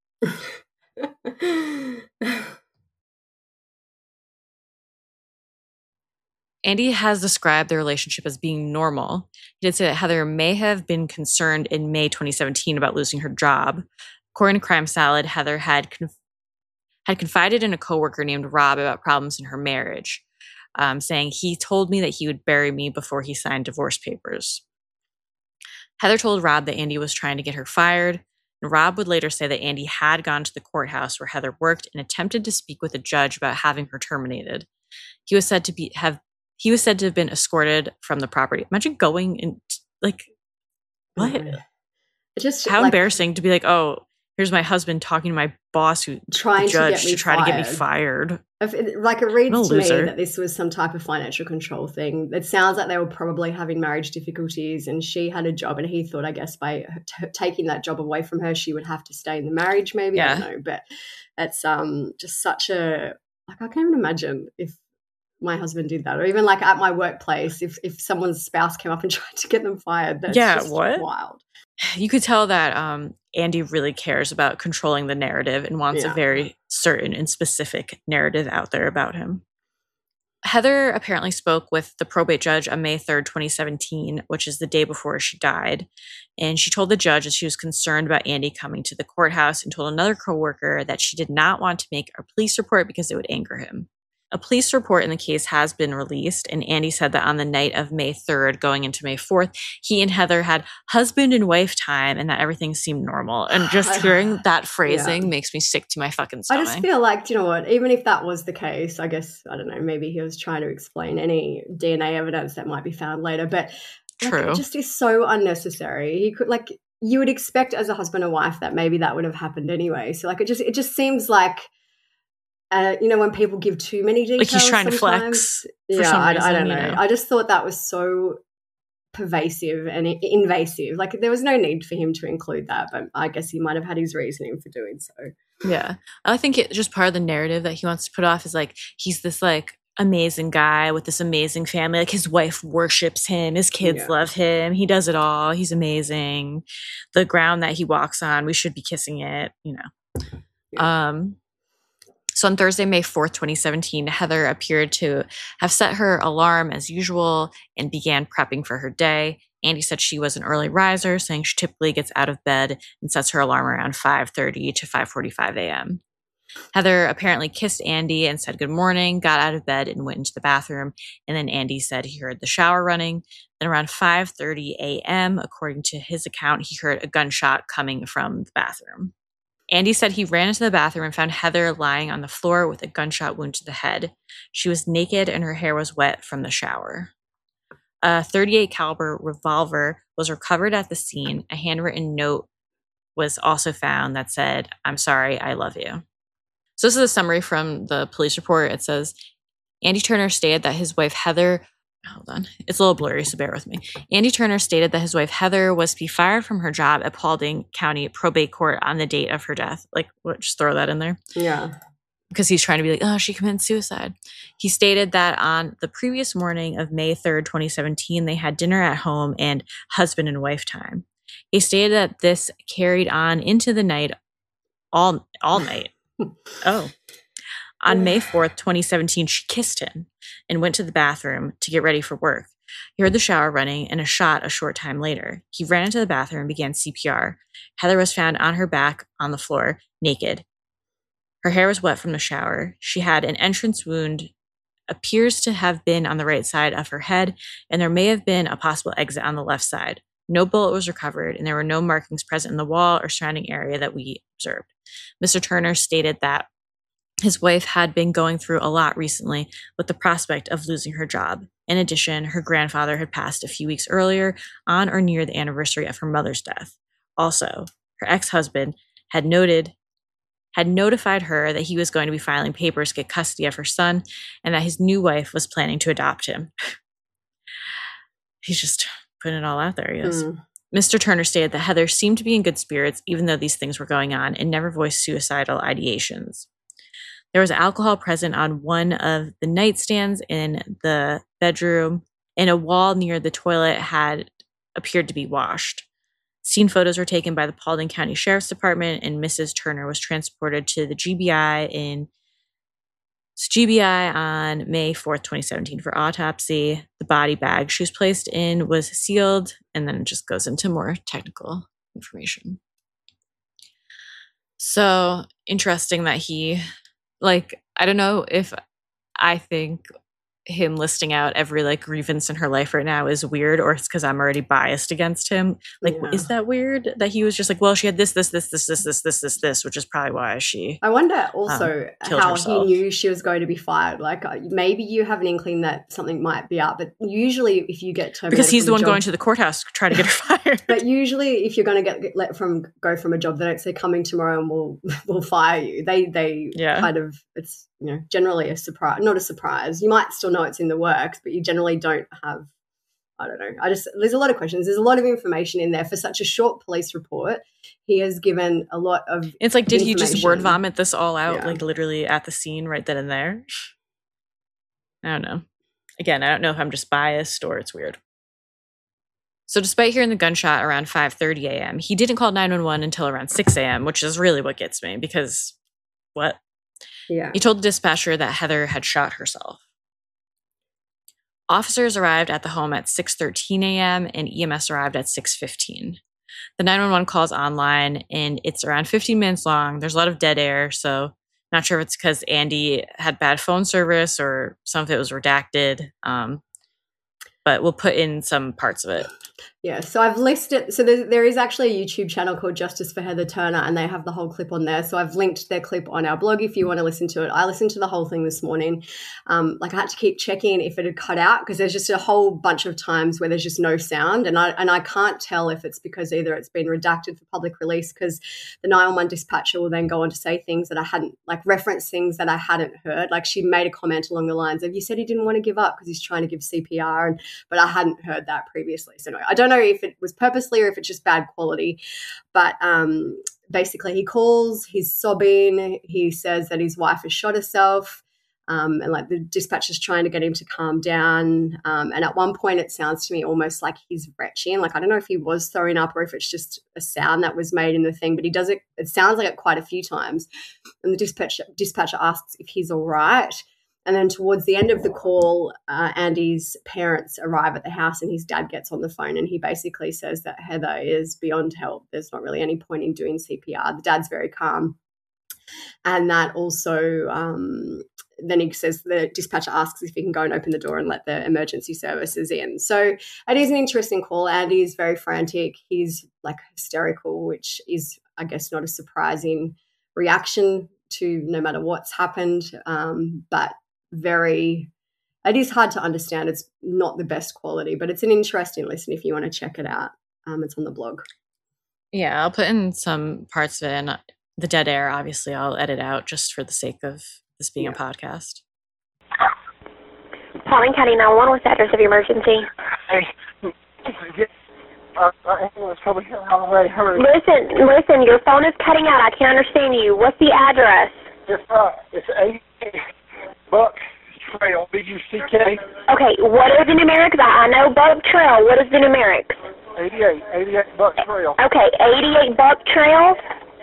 Andy has described their relationship as being normal. He did say that Heather may have been concerned in May twenty seventeen about losing her job. According to Crime Salad, Heather had conf- had confided in a coworker named Rob about problems in her marriage, um, saying, he told me that he would bury me before he signed divorce papers. Heather told Rob that Andy was trying to get her fired, and Rob would later say that Andy had gone to the courthouse where Heather worked and attempted to speak with a judge about having her terminated. He was said to be have he was said to have been escorted from the property. Imagine going and like what? It just How like, embarrassing to be like, oh, here's my husband talking to my boss who trying the judge to, get me to try fired. to get me fired. If it, like it reads I'm a to me loser. that this was some type of financial control thing. It sounds like they were probably having marriage difficulties and she had a job and he thought, I guess, by t- taking that job away from her, she would have to stay in the marriage maybe. Yeah. I don't know. But it's um just such a, like I can't even imagine if my husband did that, or even like at my workplace, if, if someone's spouse came up and tried to get them fired. That's Yeah, just what? wild. You could tell that um, Andy really cares about controlling the narrative and wants Yeah. a very certain and specific narrative out there about him. Heather apparently spoke with the probate judge on May third, twenty seventeen, which is the day before she died. And she told the judge that she was concerned about Andy coming to the courthouse and told another coworker that she did not want to make a police report because it would anger him. A police report in the case has been released, and Andy said that on the night of May third, going into May fourth, he and Heather had husband and wife time and that everything seemed normal. And just hearing that phrasing Yeah. makes me sick to my fucking I stomach. just feel like, do you know what, even if that was the case, I guess, I don't know, maybe he was trying to explain any D N A evidence that might be found later, but like, True. it just is so unnecessary. He could, like, you would expect as a husband and wife that maybe that would have happened anyway. So, like, it just, it just seems like, uh, you know, when people give too many details, Like he's trying to sometimes- flex for yeah, some I, I reason, don't you know. know? I just thought that was so pervasive and i- invasive. Like, there was no need for him to include that, but I guess he might have had his reasoning for doing so. Yeah. I think it's just part of the narrative that he wants to put off is like, he's this like amazing guy with this amazing family. Like his wife worships him. His kids Yeah. love him. He does it all. He's amazing. The ground that he walks on, we should be kissing it, you know. Yeah. Um, so on Thursday, May fourth, twenty seventeen, Heather appeared to have set her alarm as usual and began prepping for her day. Andy said she was an early riser, saying she typically gets out of bed and sets her alarm around five thirty to five forty-five a.m. Heather apparently kissed Andy and said good morning, got out of bed and went into the bathroom. And then Andy said he heard the shower running. Then around five thirty a.m., according to his account, he heard a gunshot coming from the bathroom. Andy said he ran into the bathroom and found Heather lying on the floor with a gunshot wound to the head. She was naked and her hair was wet from the shower. A thirty-eight caliber revolver was recovered at the scene. A handwritten note was also found that said, "I'm sorry, I love you." So this is a summary from the police report. It says, Andy Turner stated that his wife Heather, hold on, it's a little blurry, so bear with me. Andy Turner stated that his wife Heather was to be fired from her job at Paulding County Probate Court on the date of her death. Like, what, just throw that in there. Yeah. because he's trying to be like, oh, she committed suicide. He stated that on the previous morning of May third, twenty seventeen, they had dinner at home and husband and wife time. He stated that this carried on into the night, all all night. Oh. On May fourth, twenty seventeen, she kissed him and went to the bathroom to get ready for work. He heard the shower running and a shot a short time later. He ran into the bathroom and began C P R. Heather was found on her back on the floor, naked. Her hair was wet from the shower. She had an entrance wound, appears to have been on the right side of her head, and there may have been a possible exit on the left side. No bullet was recovered, and there were no markings present in the wall or surrounding area that we observed. Mister Turner stated that his wife had been going through a lot recently with the prospect of losing her job. In addition, her grandfather had passed a few weeks earlier on or near the anniversary of her mother's death. Also, her ex-husband had noted had notified her that he was going to be filing papers to get custody of her son and that his new wife was planning to adopt him. He's just putting it all out there, I guess. Mm. Mister Turner stated that Heather seemed to be in good spirits even though these things were going on and never voiced suicidal ideations. There was alcohol present on one of the nightstands in the bedroom, and a wall near the toilet had appeared to be washed. Scene photos were taken by the Paulding County Sheriff's Department, and Missus Turner was transported to the G B I in G B I on May fourth, twenty seventeen for autopsy. The body bag she was placed in was sealed, and then it just goes into more technical information. So interesting that he, like, I don't know if I think him listing out every like grievance in her life right now is weird, or it's because I'm already biased against him. Like, yeah. Is that weird that he was just like, well, she had this, this, this, this, this, this, this, this, this, which is probably why she. I wonder also um, how herself. He knew she was going to be fired. Like, maybe you have an inkling that something might be up, but usually if you get terminated, because he's the one job, going to the courthouse trying to get her fired. But usually, if you're going to get, get let from go from a job, they don't say coming tomorrow and we'll we'll fire you. They they yeah. kind of it's. You know, generally a surprise, not a surprise. You might still know it's in the works, but you generally don't have, I don't know. I just, there's a lot of questions. There's a lot of information in there for such a short police report. He has given a lot of It's like, did he just word vomit this all out, yeah. like literally at the scene right then and there? I don't know. Again, I don't know if I'm just biased or it's weird. So despite hearing the gunshot around five thirty a.m., he didn't call nine one one until around six a.m., which is really what gets me because what? Yeah. He told the dispatcher that Heather had shot herself. Officers arrived at the home at six thirteen a.m. and E M S arrived at six fifteen. The nine one one call's online and it's around fifteen minutes long. There's a lot of dead air, so not sure if it's because Andy had bad phone service or some of it was redacted. Um, but we'll put in some parts of it. Yeah, so I've listed, so there, there is actually a YouTube channel called Justice for Heather Turner, and they have the whole clip on there. So I've linked their clip on our blog if you want to listen to it. I listened to the whole thing this morning. Um, like I had to keep checking if it had cut out because there's just a whole bunch of times where there's just no sound, and I and I can't tell if it's because either it's been redacted for public release because the nine one one dispatcher will then go on to say things that I hadn't, like reference things that I hadn't heard. Like she made a comment along the lines of, you said he didn't want to give up because he's trying to give C P R, and but I hadn't heard that previously. So anyway, I don't know if it was purposely or if it's just bad quality, but um, basically he calls, he's sobbing, he says that his wife has shot herself, um, and like the dispatcher's trying to get him to calm down, um, and at one point it sounds to me almost like he's retching, like I don't know if he was throwing up or if it's just a sound that was made in the thing, but he does it, it sounds like it quite a few times, and the dispatcher, dispatcher asks if he's all right. And then towards the end of the call, uh, Andy's parents arrive at the house and his dad gets on the phone and he basically says that Heather is beyond help. There's not really any point in doing C P R. The dad's very calm. And that also, um, then he says the dispatcher asks if he can go and open the door and let the emergency services in. So it is an interesting call. Andy is very frantic. He's like hysterical, which is, I guess, not a surprising reaction to no matter what's happened. Um, but very, it is hard to understand. It's not the best quality, but it's an interesting listen if you want to check it out. Um, it's on the blog. Yeah, I'll put in some parts of it. And the dead air, obviously, I'll edit out just for the sake of this being yeah. a podcast. Paulding County nine one one, what's the address of your emergency? Uh, ambulance probably already heard. Listen, listen, your phone is cutting out. I can't understand you. What's the address? It's uh, it's eighty Buck Trail, B U C K. Okay, what is the numerics? I, I know Buck Trail. What is the numerics? eighty-eight, eighty-eight Buck Trail. Okay, eighty-eight Buck Trail.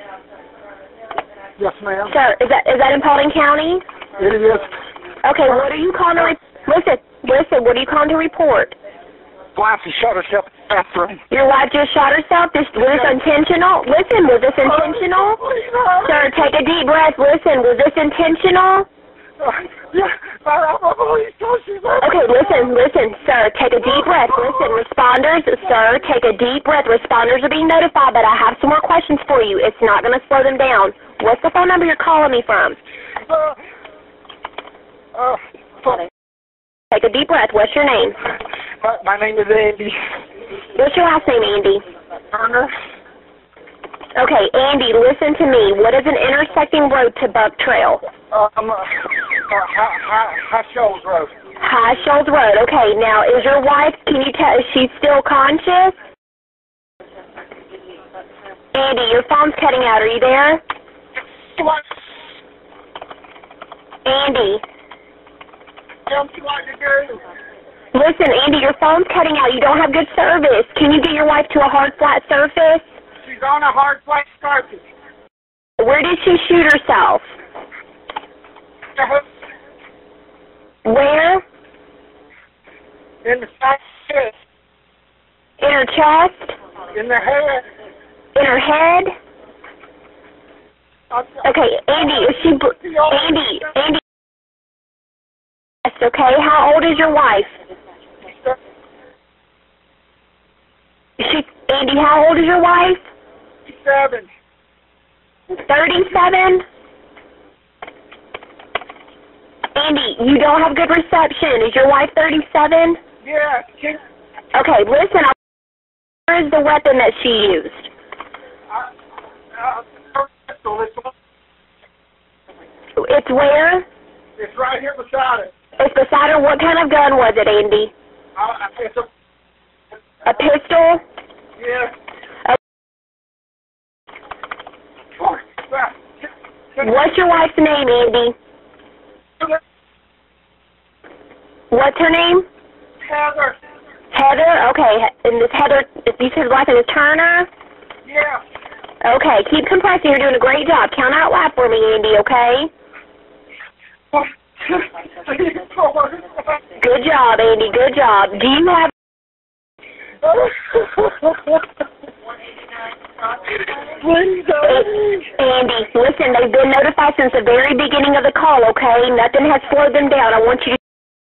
Yes, ma'am. Sir, is that is that in Paulding County? It is. Okay, what are you calling to re- listen? Listen, what are you calling to report? Wife has shot herself in the bathroom. Your wife just shot herself. This was this intentional? Listen, was this intentional? Sir, take a deep breath. Listen, was this intentional? Yeah, I'm a police officer. Okay, listen, listen, sir, take a deep breath. Listen, responders, sir, take a deep breath. Responders are being notified, but I have some more questions for you. It's not going to slow them down. What's the phone number you're calling me from? Uh, uh, funny. Take a deep breath. What's your name? My, my name is Andy What's your last name, Andy? Turner. Okay, Andy, listen to me. What is an intersecting road to Buck Trail? Um, uh, uh, High, High, High Shoals Road. High Shoals Road. Okay, now is your wife, can you tell, is she still conscious? Andy, your phone's cutting out. Are you there? What? Andy. Tell me what to do. Listen, Andy, your phone's cutting out. You don't have good service. Can you get your wife to a hard, flat surface? She's on a hard flat surface. Where did she shoot herself? Where? In the head. In her chest? In the head. In her head? Okay, Andy, is she... Bl- Andy, Andy... Yes, okay, how old is your wife? She... Andy, how old is your wife? Seven. Thirty-seven? Andy, you don't have good reception. Is your wife thirty-seven? Yeah. She, Okay, listen, I'll... Where is the weapon that she used? uh, uh, it's, It's where? it's right here beside it. It's beside her. What kind of gun was it, Andy? Uh, it's a, A pistol? yeah. What's your wife's name, Andy? What's her name? Heather. Heather? Okay, and this Heather, you said last name is Turner? Yeah. Okay, keep compressing. You're doing a great job. Count out loud for me, Andy, okay? Good job, Andy. Good job. Do you have... Please, Andy, listen, they've been notified since the very beginning of the call, okay? Nothing has slowed them down. I want you to...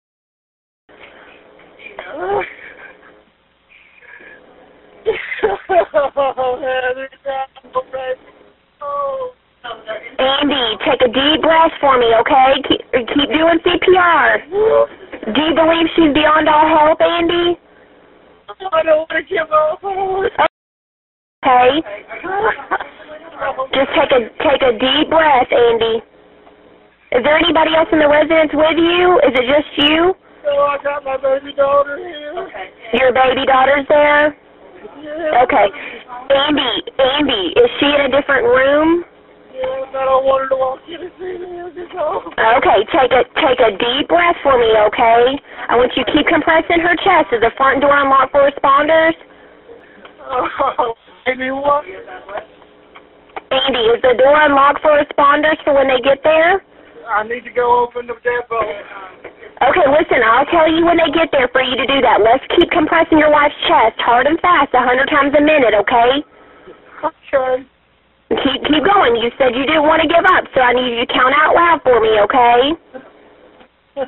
Andy, take a deep breath for me, okay? Keep, keep doing C P R. Do you believe she's beyond all help, Andy? I don't want to give up. Okay. Just take a take a deep breath, Andy. Is there anybody else in the residence with you? Is it just you? No, I got my baby daughter here. Your baby daughter's there? Yeah. Okay. Andy, Andy, is she in a different room? Yeah, I don't want her to walk in and see me. Okay, take a take a deep breath for me, okay? I want you to keep compressing her chest. Is the front door unlocked for responders? Oh, maybe what? Andy, is the door unlocked for responders for when they get there? I need to go open the depot. Okay, listen, I'll tell you when they get there for you to do that. Let's keep compressing your wife's chest hard and fast a hundred times a minute, okay? Okay. Keep keep going. You said you didn't want to give up, so I need you to count out loud for me, okay?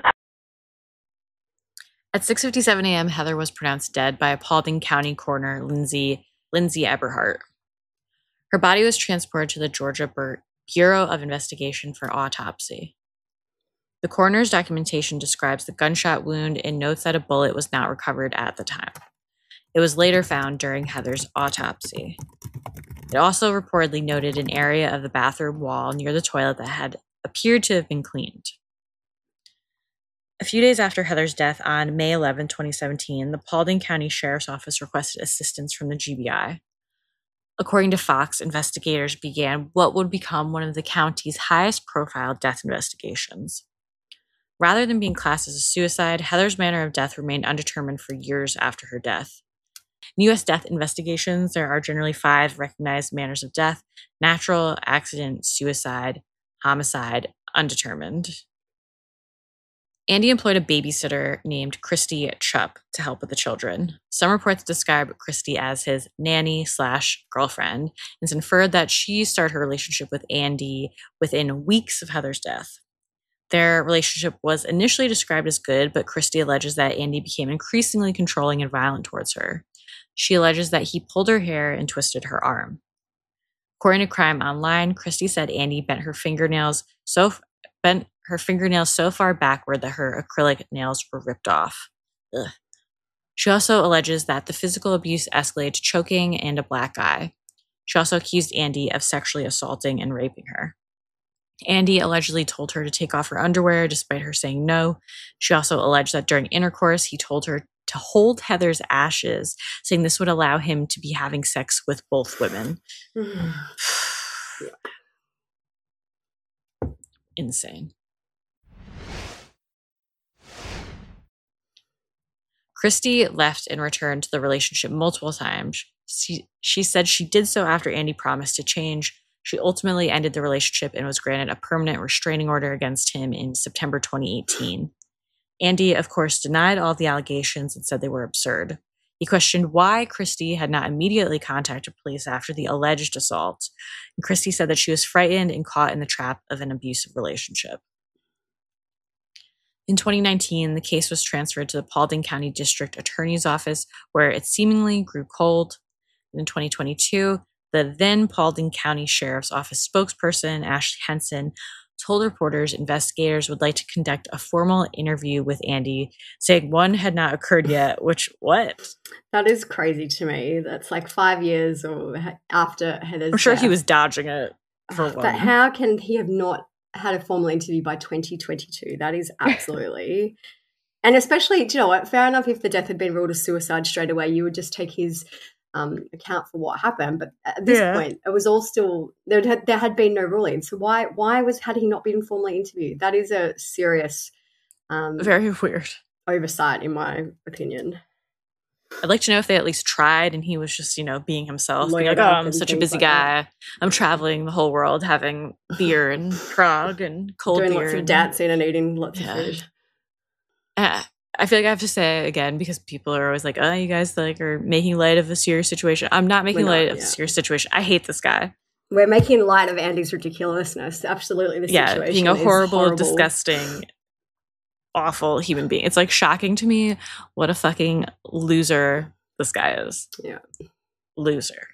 At six fifty-seven a.m., Heather was pronounced dead by a Paulding County coroner, Lindsay Lindsay Eberhardt. Her body was transported to the Georgia Bur- Bureau of Investigation for autopsy. The coroner's documentation describes the gunshot wound and notes that a bullet was not recovered at the time. It was later found during Heather's autopsy. It also reportedly noted an area of the bathroom wall near the toilet that had appeared to have been cleaned. A few days after Heather's death on May eleventh, twenty seventeen, the Paulding County Sheriff's Office requested assistance from the G B I. According to Fox, investigators began what would become one of the county's highest profile death investigations. Rather than being classed as a suicide, Heather's manner of death remained undetermined for years after her death. In U S death investigations, there are generally five recognized manners of death: natural, accident, suicide, homicide, undetermined. Andy employed a babysitter named Christy Chupp to help with the children. Some reports describe Christy as his nanny slash girlfriend, and it's inferred that she started her relationship with Andy within weeks of Heather's death. Their relationship was initially described as good, but Christy alleges that Andy became increasingly controlling and violent towards her. She alleges that he pulled her hair and twisted her arm. According to Crime Online, Christy said Andy bent her fingernails so bent her fingernails so far backward that her acrylic nails were ripped off. Ugh. She also alleges that the physical abuse escalated to choking and a black eye. She also accused Andy of sexually assaulting and raping her. Andy allegedly told her to take off her underwear despite her saying no. She also alleged that during intercourse, he told her to hold Heather's ashes, saying this would allow him to be having sex with both women. Insane. Christy left and returned to the relationship multiple times. She, she said she did so after Andy promised to change. She ultimately ended the relationship and was granted a permanent restraining order against him in September twenty eighteen. Andy, of course, denied all the allegations and said they were absurd. He questioned why Christy had not immediately contacted police after the alleged assault. And Christy said that she was frightened and caught in the trap of an abusive relationship. In twenty nineteen, the case was transferred to the Paulding County District Attorney's Office, where it seemingly grew cold. And in twenty twenty-two, the then Paulding County Sheriff's Office spokesperson, Ashley Henson, told reporters investigators would like to conduct a formal interview with Andy, saying one had not occurred yet, which, what? That is crazy to me. That's like five years or after Heather's I'm sure death. he was dodging it for But one. how can he have not had a formal interview by twenty twenty-two? That is absolutely... And especially, do you know what? Fair enough if the death had been ruled a suicide straight away, you would just take his um, account for what happened. But at this Yeah. point, it was all still... There had, there had been no ruling. So why why was had he not been formally interviewed? That is a serious um, Very weird. oversight, in my opinion. I'd like to know if they at least tried and he was just, you know, being himself. Being Lawyered like, oh, up I'm and such a things busy like that. guy. I'm traveling the whole world having beer and Prague and cold Doing beer. lots of and- dancing and eating lots Yeah. of food. Uh, I feel like I have to say again, because people are always like, oh, you guys like are making light of a serious situation. I'm not making We're not, light of yeah. a serious situation. I hate this guy. We're making light of Andy's ridiculousness. Absolutely, the Yeah, situation being a is horrible, horrible. disgusting, awful human being. It's like shocking to me what a fucking loser this guy is. Yeah. Loser.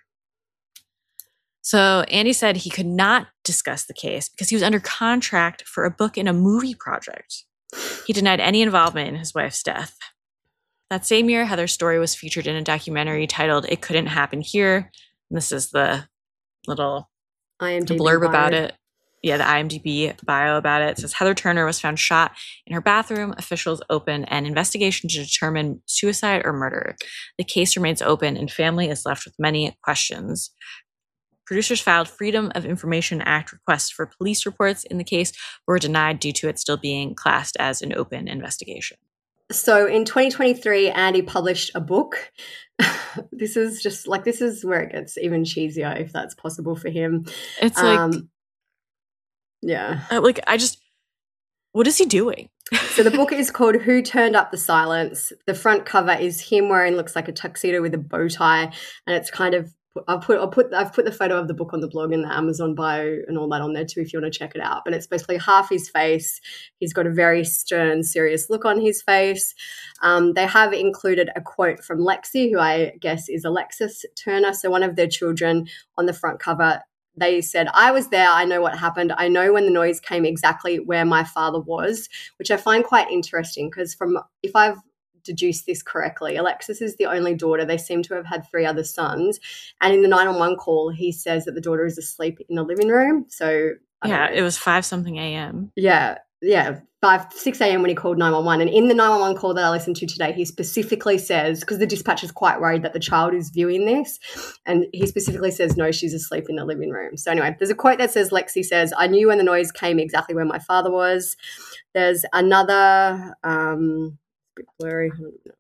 So Andy said he could not discuss the case because he was under contract for a book and a movie project. He denied any involvement in his wife's death. That same year, Heather's story was featured in a documentary titled It Couldn't Happen Here. And this is the little I M D B blurb about bio. it. Yeah, the I M D B bio about it. It says Heather Turner was found shot in her bathroom. Officials open an investigation to determine suicide or murder. The case remains open and family is left with many questions. Producers filed Freedom of Information Act requests for police reports in the case, but were denied due to it still being classed as an open investigation. So in twenty twenty-three, Andy published a book. This is just like, this is where it gets even cheesier, if that's possible for him. It's like, Um, yeah. uh, like I just, what is he doing? So the book is called Who Turned Up the Silence. The front cover is him wearing, looks like a tuxedo with a bow tie, and it's kind of, I'll put, I'll put, I've put the photo of the book on the blog and the Amazon bio and all that on there too, if you want to check it out. But it's basically half his face. He's got a very stern, serious look on his face. Um, they have included a quote from Lexi, who I guess is Alexis Turner. So one of their children on the front cover. They said, I was there. I know what happened. I know when the noise came exactly where my father was, which I find quite interesting because from, if I've deduced this correctly, Alexis is the only daughter. They seem to have had three other sons. And in the nine one one call, he says that the daughter is asleep in the living room. So I don't Yeah, know. it was five something a.m. Yeah. yeah, five, six a.m. when he called nine one one. And in the nine one one call that I listened to today, he specifically says, because the dispatcher is quite worried that the child is viewing this, and he specifically says, no, she's asleep in the living room. So anyway, there's a quote that says, Lexi says, I knew when the noise came exactly where my father was. There's another, um, a bit blurry.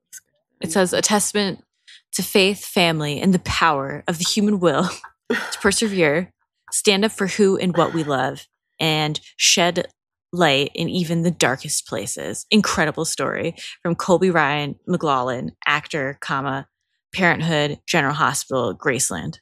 It says, a testament to faith, family, and the power of the human will to persevere, stand up for who and what we love, and shed light in even the darkest places. Incredible story from Colby Ryan McLaughlin, actor, comma, Parenthood, General Hospital, Graceland.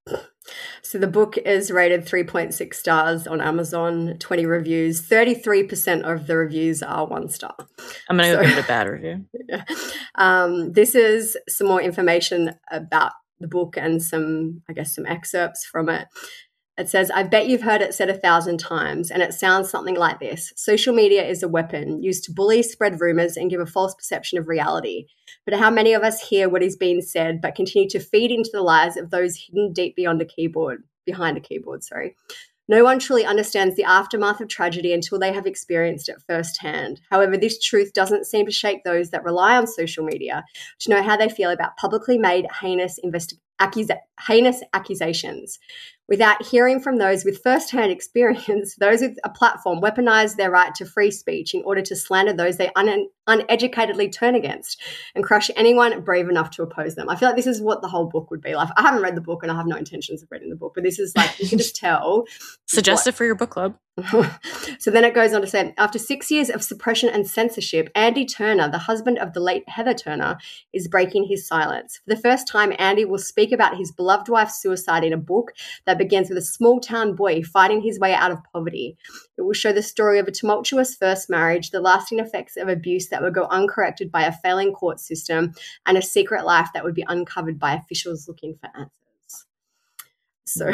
So the book is rated three point six stars on Amazon, twenty reviews. thirty-three percent of the reviews are one star. I'm going to so, go give it a bad review. Yeah. Um, this is some more information about the book and some, I guess, some excerpts from it. It says, I bet you've heard it said a thousand times, and it sounds something like this. Social media is a weapon used to bully, spread rumors, and give a false perception of reality. But how many of us hear what is being said but continue to feed into the lies of those hidden deep beyond a keyboard, behind a keyboard, sorry. No one truly understands the aftermath of tragedy until they have experienced it firsthand. However, this truth doesn't seem to shake those that rely on social media to know how they feel about publicly made heinous investi- accusa- heinous accusations. Without hearing from those with first-hand experience, those with a platform weaponize their right to free speech in order to slander those they un- uneducatedly turn against and crush anyone brave enough to oppose them. I feel like this is what the whole book would be like. I haven't read the book and I have no intentions of reading the book, but this is like, you can just tell. Suggest what- it for your book club. So then it goes on to say, after six years of suppression and censorship, Andy Turner, the husband of the late Heather Turner, is breaking his silence. For the first time, Andy will speak about his beloved wife's suicide in a book that begins with a small-town boy fighting his way out of poverty. It will show the story of a tumultuous first marriage, the lasting effects of abuse that would go uncorrected by a failing court system, and a secret life that would be uncovered by officials looking for answers. So...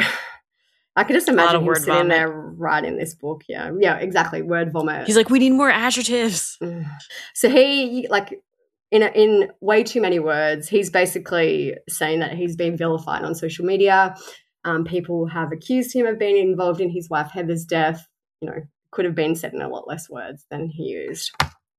I could just imagine him sitting vomit. there writing this book. Yeah, yeah, exactly. Word vomit. He's like, we need more adjectives. So he, like, in a, in way too many words, he's basically saying that he's been vilified on social media. Um, people have accused him of being involved in his wife Heather's death. You know, could have been said in a lot less words than he used.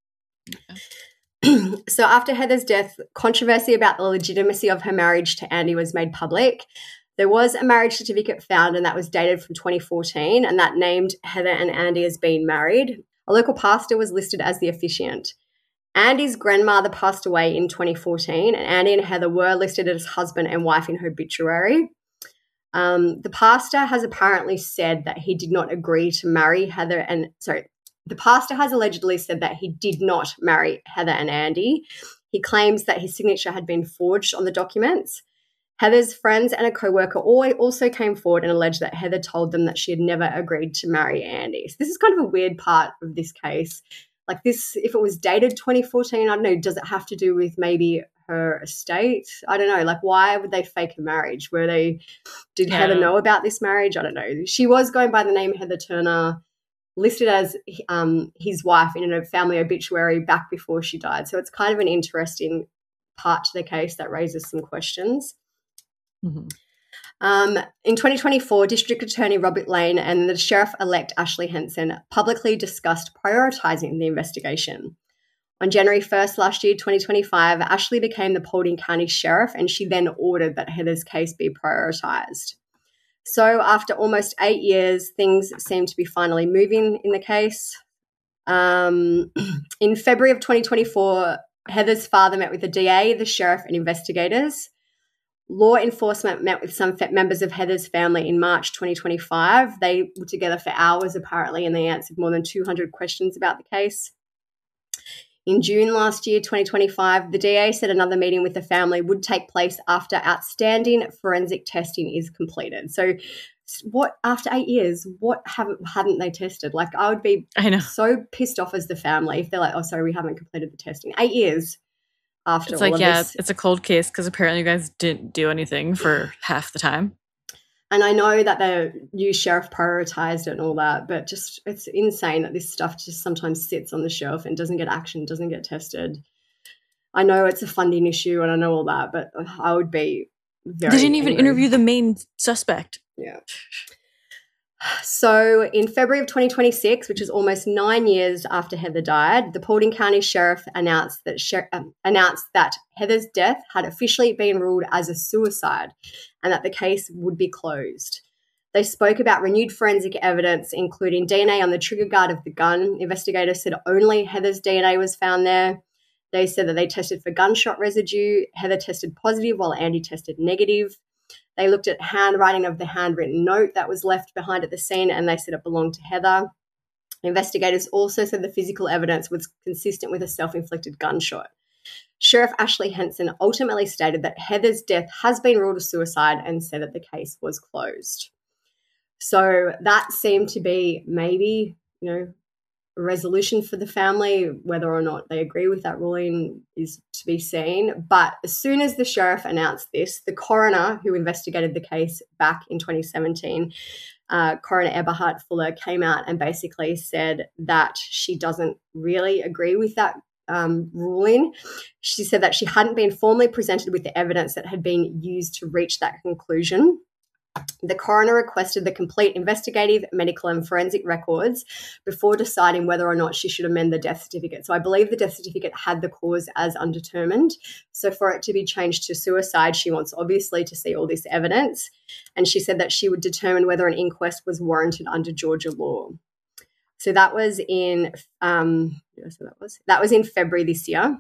Okay. So after Heather's death, controversy about the legitimacy of her marriage to Andy was made public. There was a marriage certificate found, and that was dated from twenty fourteen, and that named Heather and Andy as being married. A local pastor was listed as the officiant. Andy's grandmother passed away in twenty fourteen, and Andy and Heather were listed as husband and wife in her obituary. Um, the pastor has apparently said that he did not agree to marry Heather and, sorry, the pastor has allegedly said that he did not marry Heather and Andy. He claims that his signature had been forged on the documents. Heather's friends and a co-worker also came forward and alleged that Heather told them that she had never agreed to marry Andy. So this is kind of a weird part of this case. Like this, if it was dated twenty fourteen, I don't know, does it have to do with maybe her estate? I don't know. Like why would they fake a marriage? Were they, did yeah. Heather know about this marriage? I don't know. She was going by the name Heather Turner, listed as um, his wife in a family obituary back before she died. So it's kind of an interesting part to the case that raises some questions. Mm-hmm. Um, in twenty twenty-four, District Attorney Robert Lane and the Sheriff-elect Ashley Henson publicly discussed prioritising the investigation. On January first last year, twenty twenty-five, Ashley became the Paulding County Sheriff, and she then ordered that Heather's case be prioritised. So after almost eight years, things seem to be finally moving in the case. Um, in February of twenty twenty-four, Heather's father met with the D A, the sheriff, and investigators. Law enforcement met with some members of Heather's family in March twenty twenty-five. They were together for hours, apparently, and they answered more than two hundred questions about the case. In June last year, twenty twenty-five, the D A said another meeting with the family would take place after outstanding forensic testing is completed. So what, after eight years, what haven't, hadn't they tested? Like, I would be I know. so pissed off as the family if they're like, oh, sorry, we haven't completed the testing. Eight years. After it's all like, of yeah, this. It's a cold case because apparently you guys didn't do anything for half the time. And I know that the new sheriff prioritized it and all that, but just it's insane that this stuff just sometimes sits on the shelf and doesn't get action, doesn't get tested. I know it's a funding issue and I know all that, but I would be very They didn't even angry. interview the main suspect. Yeah. So in February of twenty twenty-six, which is almost nine years after Heather died, the Paulding County Sheriff announced that sher- um, announced that Heather's death had officially been ruled as a suicide and that the case would be closed. They spoke about renewed forensic evidence, including D N A on the trigger guard of the gun. Investigators said only Heather's D N A was found there. They said that they tested for gunshot residue. Heather tested positive while Andy tested negative. They looked at handwriting of the handwritten note that was left behind at the scene, and they said it belonged to Heather. Investigators also said the physical evidence was consistent with a self-inflicted gunshot. Sheriff Ashley Henson ultimately stated that Heather's death has been ruled a suicide and said that the case was closed. So that seemed to be maybe, you know, a resolution for the family. Whether or not they agree with that ruling is to be seen. But as soon as the sheriff announced this, the coroner who investigated the case back in twenty seventeen, uh, Coroner Eberhard Fuller, came out and basically said that she doesn't really agree with that um, ruling. She said that she hadn't been formally presented with the evidence that had been used to reach that conclusion. The coroner requested the complete investigative, medical and forensic records before deciding whether or not she should amend the death certificate. So I believe the death certificate had the cause as undetermined. So for it to be changed to suicide, she wants obviously to see all this evidence. And she said that she would determine whether an inquest was warranted under Georgia law. So that was in um, so that was that was in February this year.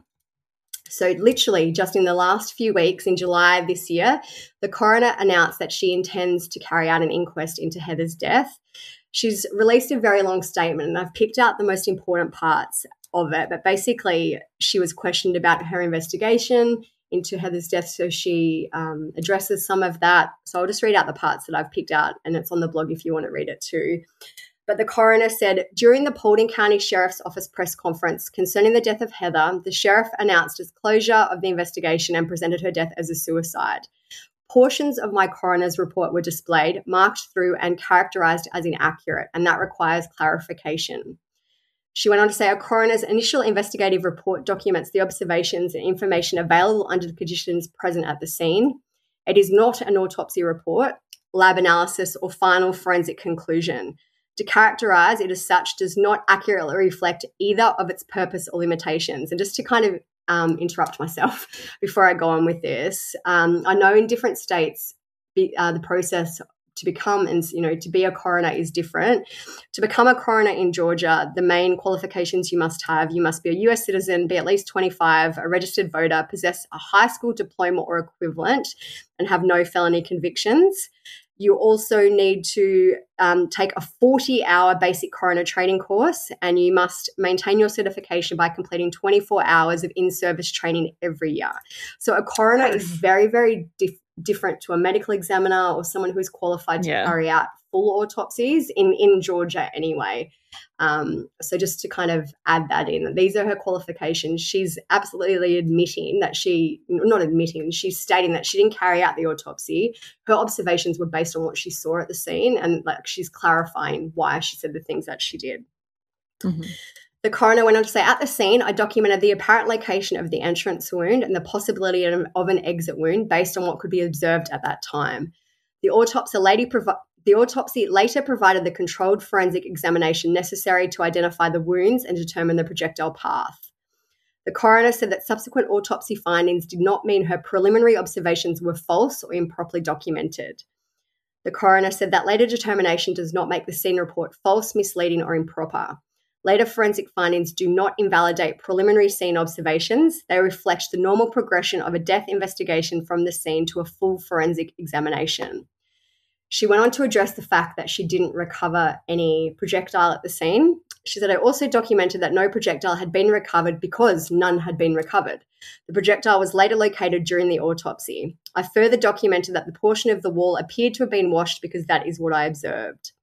So literally just in the last few weeks, in July this year, the coroner announced that she intends to carry out an inquest into Heather's death. She's released a very long statement, and I've picked out the most important parts of it. But basically, she was questioned about her investigation into Heather's death, so she um, addresses some of that. So I'll just read out the parts that I've picked out, and it's on the blog if you want to read it too. But the coroner said, during the Paulding County Sheriff's Office press conference concerning the death of Heather, the sheriff announced its closure of the investigation and presented her death as a suicide. Portions of my coroner's report were displayed, marked through and characterized as inaccurate, and that requires clarification. She went on to say, a coroner's initial investigative report documents the observations and information available under the conditions present at the scene. It is not an autopsy report, lab analysis, or final forensic conclusion. To characterize it as such does not accurately reflect either of its purpose or limitations. And just to kind of um, interrupt myself before I go on with this, um, I know in different states the, uh, the process to become and you know to be a coroner is different. To become a coroner in Georgia, the main qualifications you must have: you must be a U S citizen, be at least twenty-five, a registered voter, possess a high school diploma or equivalent, and have no felony convictions. You also need to um, take a forty-hour basic coroner training course, and you must maintain your certification by completing twenty-four hours of in-service training every year. So a coroner is very, very dif- different to a medical examiner or someone who is qualified to yeah. carry out full autopsies in, in Georgia anyway. Um, so just to kind of add that in, these are her qualifications. She's absolutely admitting that she, not admitting, she's stating that she didn't carry out the autopsy. Her observations were based on what she saw at the scene, and like she's clarifying why she said the things that she did. Mm-hmm. The coroner went on to say, at the scene, I documented the apparent location of the entrance wound and the possibility of an exit wound based on what could be observed at that time. The autopsy lady provi- The autopsy later provided the controlled forensic examination necessary to identify the wounds and determine the projectile path. The coroner said that subsequent autopsy findings did not mean her preliminary observations were false or improperly documented. The coroner said that later determination does not make the scene report false, misleading, or improper. Later forensic findings do not invalidate preliminary scene observations. They reflect the normal progression of a death investigation from the scene to a full forensic examination. She went on to address the fact that she didn't recover any projectile at the scene. She said, I also documented that no projectile had been recovered because none had been recovered. The projectile was later located during the autopsy. I further documented that the portion of the wall appeared to have been washed because that is what I observed.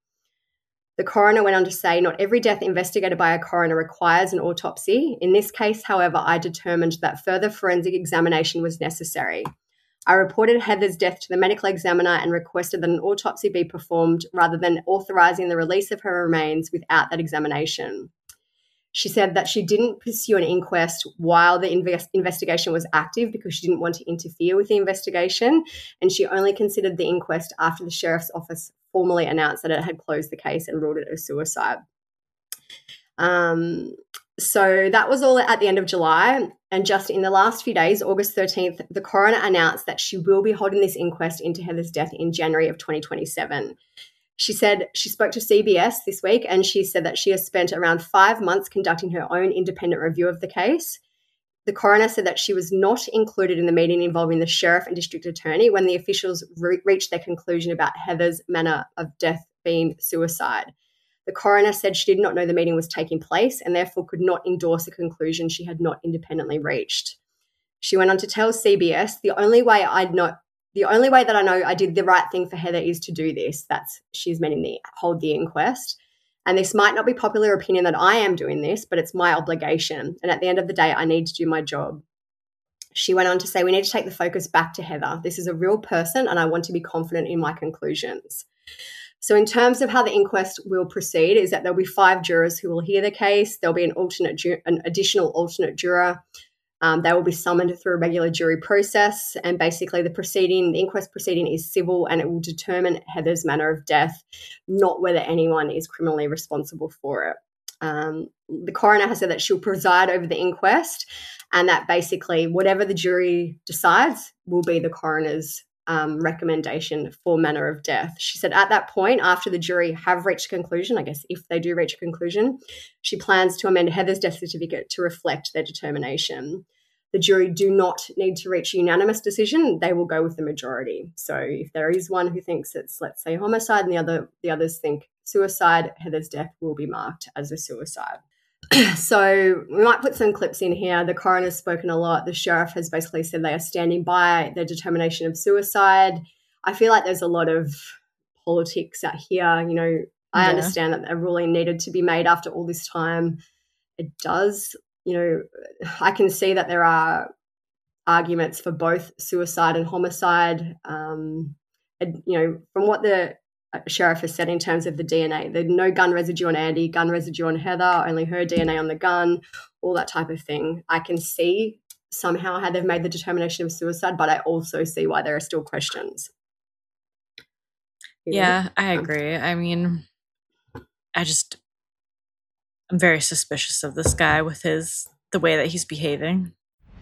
The coroner went on to say, not every death investigated by a coroner requires an autopsy. In this case, however, I determined that further forensic examination was necessary. I reported Heather's death to the medical examiner and requested that an autopsy be performed rather than authorising the release of her remains without that examination. She said that she didn't pursue an inquest while the invest- investigation was active because she didn't want to interfere with the investigation, and she only considered the inquest after the sheriff's office formally announced that it had closed the case and ruled it a suicide. Um, so that was all at the end of July, and just in the last few days, August thirteenth, the coroner announced that she will be holding this inquest into Heather's death in January of twenty twenty-seven. She said she spoke to C B S this week, and she said that she has spent around five months conducting her own independent review of the case. The coroner said that she was not included in the meeting involving the sheriff and district attorney when the officials re- reached their conclusion about Heather's manner of death being suicide. The coroner said she did not know the meeting was taking place and therefore could not endorse a conclusion she had not independently reached. She went on to tell C B S, the only way I'd not The only way that I know I did the right thing for Heather is to do this. That's, she's meaning the hold the inquest. And this might not be popular opinion that I am doing this, but it's my obligation. And at the end of the day, I need to do my job. She went on to say, we need to take the focus back to Heather. This is a real person and I want to be confident in my conclusions. So in terms of how the inquest will proceed is that there'll be five jurors who will hear the case. There'll be an alternate, ju- an additional alternate juror. Um, they will be summoned through a regular jury process, and basically the proceeding, the inquest proceeding is civil and it will determine Heather's manner of death, not whether anyone is criminally responsible for it. Um, the coroner has said that she'll preside over the inquest and that basically whatever the jury decides will be the coroner's um, recommendation for manner of death. She said at that point, after the jury have reached a conclusion, I guess if they do reach a conclusion, she plans to amend Heather's death certificate to reflect their determination. The jury do not need to reach a unanimous decision. They will go with the majority. So if there is one who thinks it's, let's say, homicide and the other the others think suicide, Heather's death will be marked as a suicide. So we might put some clips in here. The coroner's spoken a lot. The sheriff has basically said they are standing by their determination of suicide. I feel like there's a lot of politics out here. You know, I Yeah. understand that a ruling needed to be made after all this time. It does. You know, I can see that there are arguments for both suicide and homicide. Um, and, you know, from what the sheriff has said in terms of the D N A, there's no gun residue on Andy, gun residue on Heather, only her D N A on the gun, all that type of thing. I can see somehow how they've made the determination of suicide, but I also see why there are still questions. You know? Yeah, I agree. I mean, I just, I'm very suspicious of this guy with his, the way that he's behaving.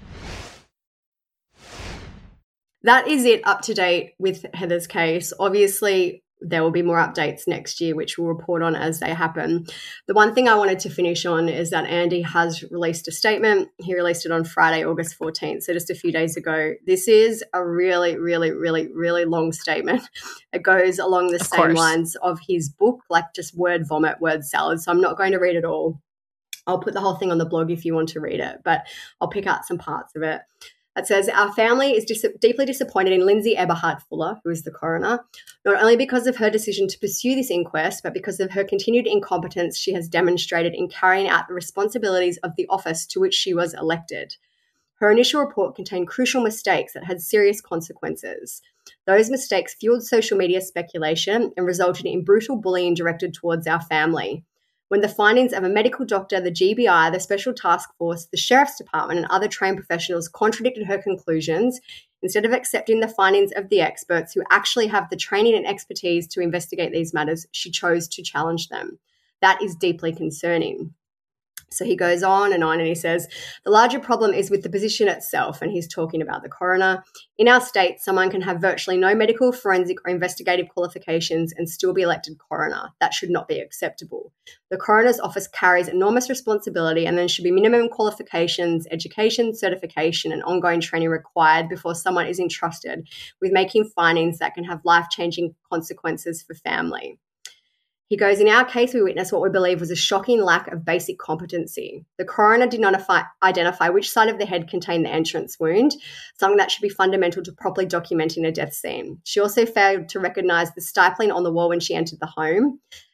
That is it up to date with Heather's case. Obviously, there will be more updates next year, which we'll report on as they happen. The one thing I wanted to finish on is that Andy has released a statement. He released it on Friday, August fourteenth, so just a few days ago. This is a really, really, really, really long statement. It goes along the Of same course. lines of his book, like just word vomit, word salad. So I'm not going to read it all. I'll put the whole thing on the blog if you want to read it, but I'll pick out some parts of it. It says, our family is dis- deeply disappointed in Lindsay Eberhard Fuller, who is the coroner, not only because of her decision to pursue this inquest, but because of her continued incompetence she has demonstrated in carrying out the responsibilities of the office to which she was elected. Her initial report contained crucial mistakes that had serious consequences. Those mistakes fueled social media speculation and resulted in brutal bullying directed towards our family. When the findings of a medical doctor, the G B I, the Special Task Force, the Sheriff's Department, and other trained professionals contradicted her conclusions, instead of accepting the findings of the experts who actually have the training and expertise to investigate these matters, she chose to challenge them. That is deeply concerning. So he goes on and on and he says, the larger problem is with the position itself, and he's talking about the coroner. In our state, someone can have virtually no medical, forensic, or investigative qualifications and still be elected coroner. That should not be acceptable. The coroner's office carries enormous responsibility, and there should be minimum qualifications, education, certification, and ongoing training required before someone is entrusted with making findings that can have life-changing consequences for family. He goes, in our case, we witnessed what we believe was a shocking lack of basic competency. The coroner did not identify which side of the head contained the entrance wound, something that should be fundamental to properly documenting a death scene. She also failed to recognise the stifling on the wall when she entered the home.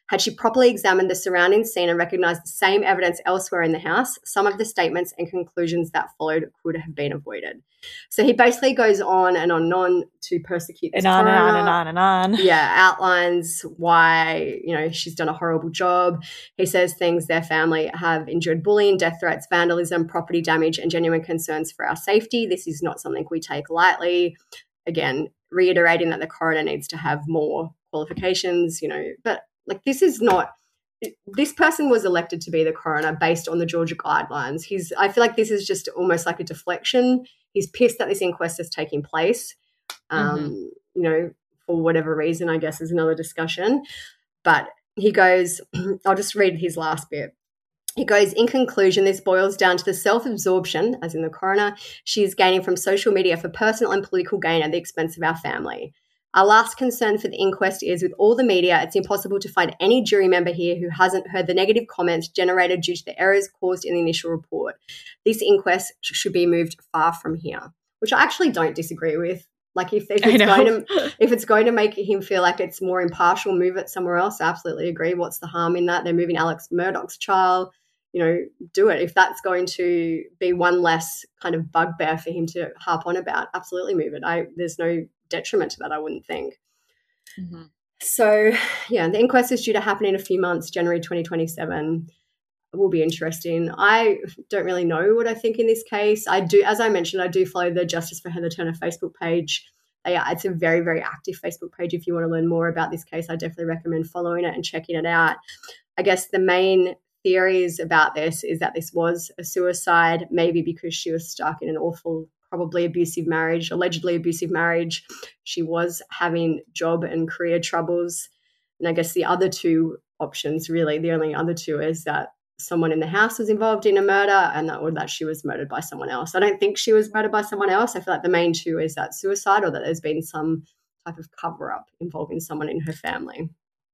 Had she properly examined the surrounding scene and recognized the same evidence elsewhere in the house, some of the statements and conclusions that followed could have been avoided. So he basically goes on and on and on to persecute this and on coroner. and on and on and on. Yeah, outlines why, you know, she's done a horrible job. He says things their family have endured bullying, death threats, vandalism, property damage, and genuine concerns for our safety. This is not something we take lightly. Again, reiterating that the coroner needs to have more qualifications, you know, but like this is not, this person was elected to be the coroner based on the Georgia guidelines. He's, I feel like this is just almost like a deflection. He's pissed that this inquest is taking place, um, mm-hmm. you know, for whatever reason, I guess is another discussion. But he goes, I'll just read his last bit. He goes, in conclusion, this boils down to the self-absorption, as in the coroner, she is gaining from social media for personal and political gain at the expense of our family. Our last concern for the inquest is with all the media, it's impossible to find any jury member here who hasn't heard the negative comments generated due to the errors caused in the initial report. This inquest should be moved far from here, which I actually don't disagree with. Like if, if it's going to if it's going to make him feel like it's more impartial, move it somewhere else. I absolutely agree. What's the harm in that? They're moving Alex Murdaugh's trial. You know, do it. If that's going to be one less kind of bugbear for him to harp on about, absolutely move it. I there's no detriment to that, I wouldn't think. Mm-hmm. So, yeah, the inquest is due to happen in a few months, January twenty twenty-seven. It will be interesting. I don't really know what I think in this case. I do, as I mentioned, I do follow the Justice for Heather Turner Facebook page. Yeah, it's a very, very active Facebook page. If you want to learn more about this case, I definitely recommend following it and checking it out. I guess the main theories about this is that this was a suicide, maybe because she was stuck in an awful, probably abusive marriage, allegedly abusive marriage. She was having job and career troubles. And I guess the other two options, really, the only other two is that someone in the house was involved in a murder and that, or that she was murdered by someone else. I don't think she was murdered by someone else. I feel like the main two is that suicide or that there's been some type of cover-up involving someone in her family.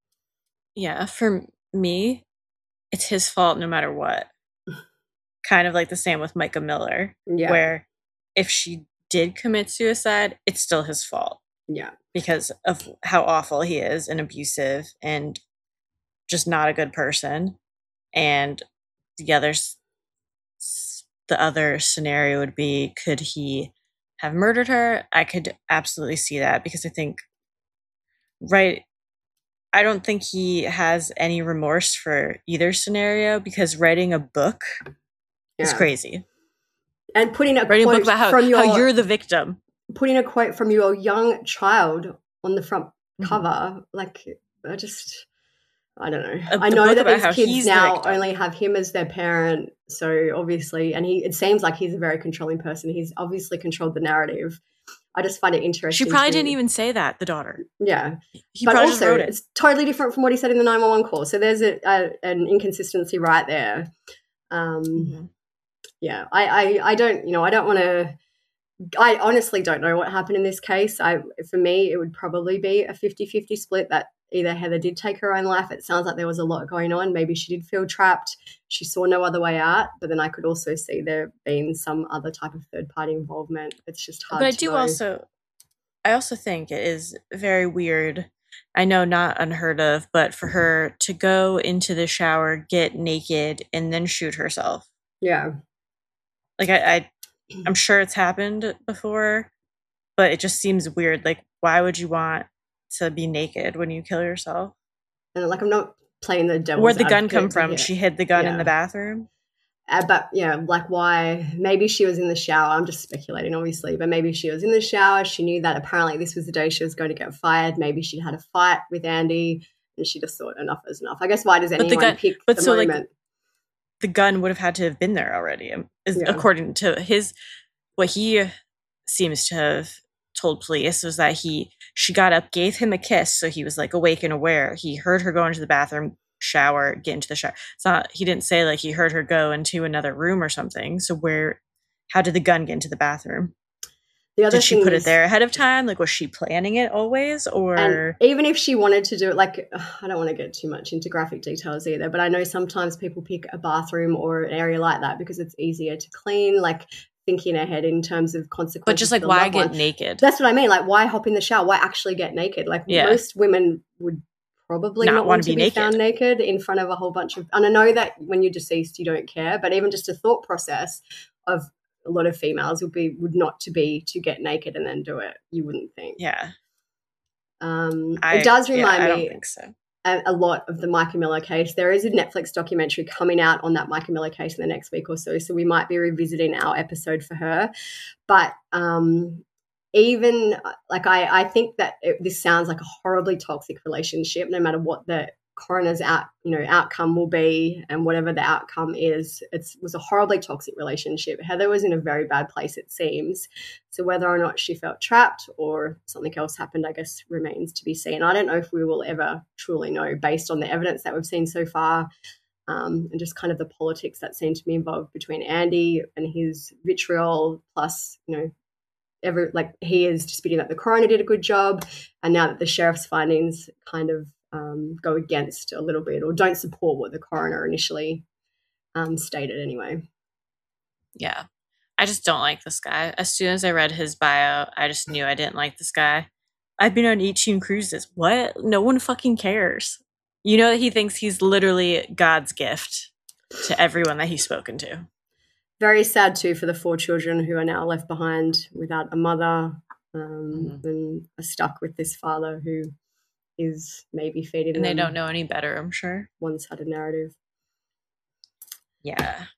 Yeah, for me, it's his fault no matter what. Kind of like the same with Micah Miller, yeah. where if she did commit suicide, it's still his fault. Yeah. Because of how awful he is and abusive and just not a good person. And the other, the other scenario would be, could he have murdered her? I could absolutely see that because I think, right, I don't think he has any remorse for either scenario because writing a book yeah. is crazy. And putting a writing quote a book about how, from your, how you're the victim. Putting a quote from your young child on the front mm-hmm. cover, like, I just... I don't know. A, I know that these kids now the only have him as their parent. So obviously, and he, it seems like he's a very controlling person. He's obviously controlled the narrative. I just find it interesting. She probably to, didn't even say that, the daughter. Yeah. He but probably also, just wrote it. It's totally different from what he said in the nine one one call. So there's a, a, an inconsistency right there. Um, mm-hmm. Yeah. I, I, I don't, you know, I don't want to, I honestly don't know what happened in this case. I, for me, it would probably be a fifty-fifty split that either Heather did take her own life. It sounds like there was a lot going on. Maybe she did feel trapped. She saw no other way out. But then I could also see there being some other type of third-party involvement. It's just hard but to I do know. also, I also think it is very weird. I know not unheard of, but for her to go into the shower, get naked, and then shoot herself. Yeah. Like, I, I I'm sure it's happened before, but it just seems weird. Like, why would you want to be naked when you kill yourself? And like, I'm not playing the devil's Where'd the gun advocate come from? here. She hid the gun yeah. in the bathroom? Uh, but yeah, like why? Maybe she was in the shower. I'm just speculating, obviously, but maybe she was in the shower. She knew that apparently this was the day she was going to get fired. Maybe she'd had a fight with Andy and she just thought enough is enough. I guess why does anyone but the gun, pick but the so moment? Like, the gun would have had to have been there already, is, yeah. according to his, what he seems to have told police was that he, she got up, gave him a kiss, so he was like awake and aware. He heard her go into the bathroom, shower, get into the shower. It's not, he didn't say like he heard her go into another room or something. So where, how did the gun get into the bathroom? The other did she put is, it there ahead of time? Like, was she planning it always? Or and even if she wanted to do it, like, I don't want to get too much into graphic details either, but I know sometimes people pick a bathroom or an area like that because it's easier to clean, like thinking ahead in terms of consequences. But just like, why get one. naked? That's what I mean. Like, why hop in the shower? Why actually get naked? Like, yeah. most women would probably Not not, wanna want to be be, naked. found naked in front of a whole bunch of, and I know that when you're deceased you don't care, but even just a thought process of a lot of females would be would not to be to get naked and then do it. You wouldn't think. Yeah. Um, I, it does yeah, remind I me don't think so. a, a lot of the Micah Miller case. There is a Netflix documentary coming out on that Micah Miller case in the next week or so, so we might be revisiting our episode for her. But um, even like I, I think that it, this sounds like a horribly toxic relationship, no matter what the coroner's out, you know, outcome will be, and whatever the outcome is, it's, it was a horribly toxic relationship. Heather was in a very bad place, it seems. So whether or not she felt trapped or something else happened, I guess remains to be seen. I don't know if we will ever truly know based on the evidence that we've seen so far, um, and just kind of the politics that seem to be involved between Andy and his vitriol, plus, you know, every like he is disputing that the coroner did a good job, and now that the sheriff's findings kind of um, go against a little bit or don't support what the coroner initially um, stated anyway. Yeah. I just don't like this guy. As soon as I read his bio, I just knew I didn't like this guy. I've been on eighteen cruises. What? No one fucking cares. You know that he thinks he's literally God's gift to everyone that he's spoken to. Very sad too for the four children who are now left behind without a mother, um, Mhm. and are stuck with this father who is maybe feeding And they them don't know any better, I'm sure. one-sided narrative. Yeah.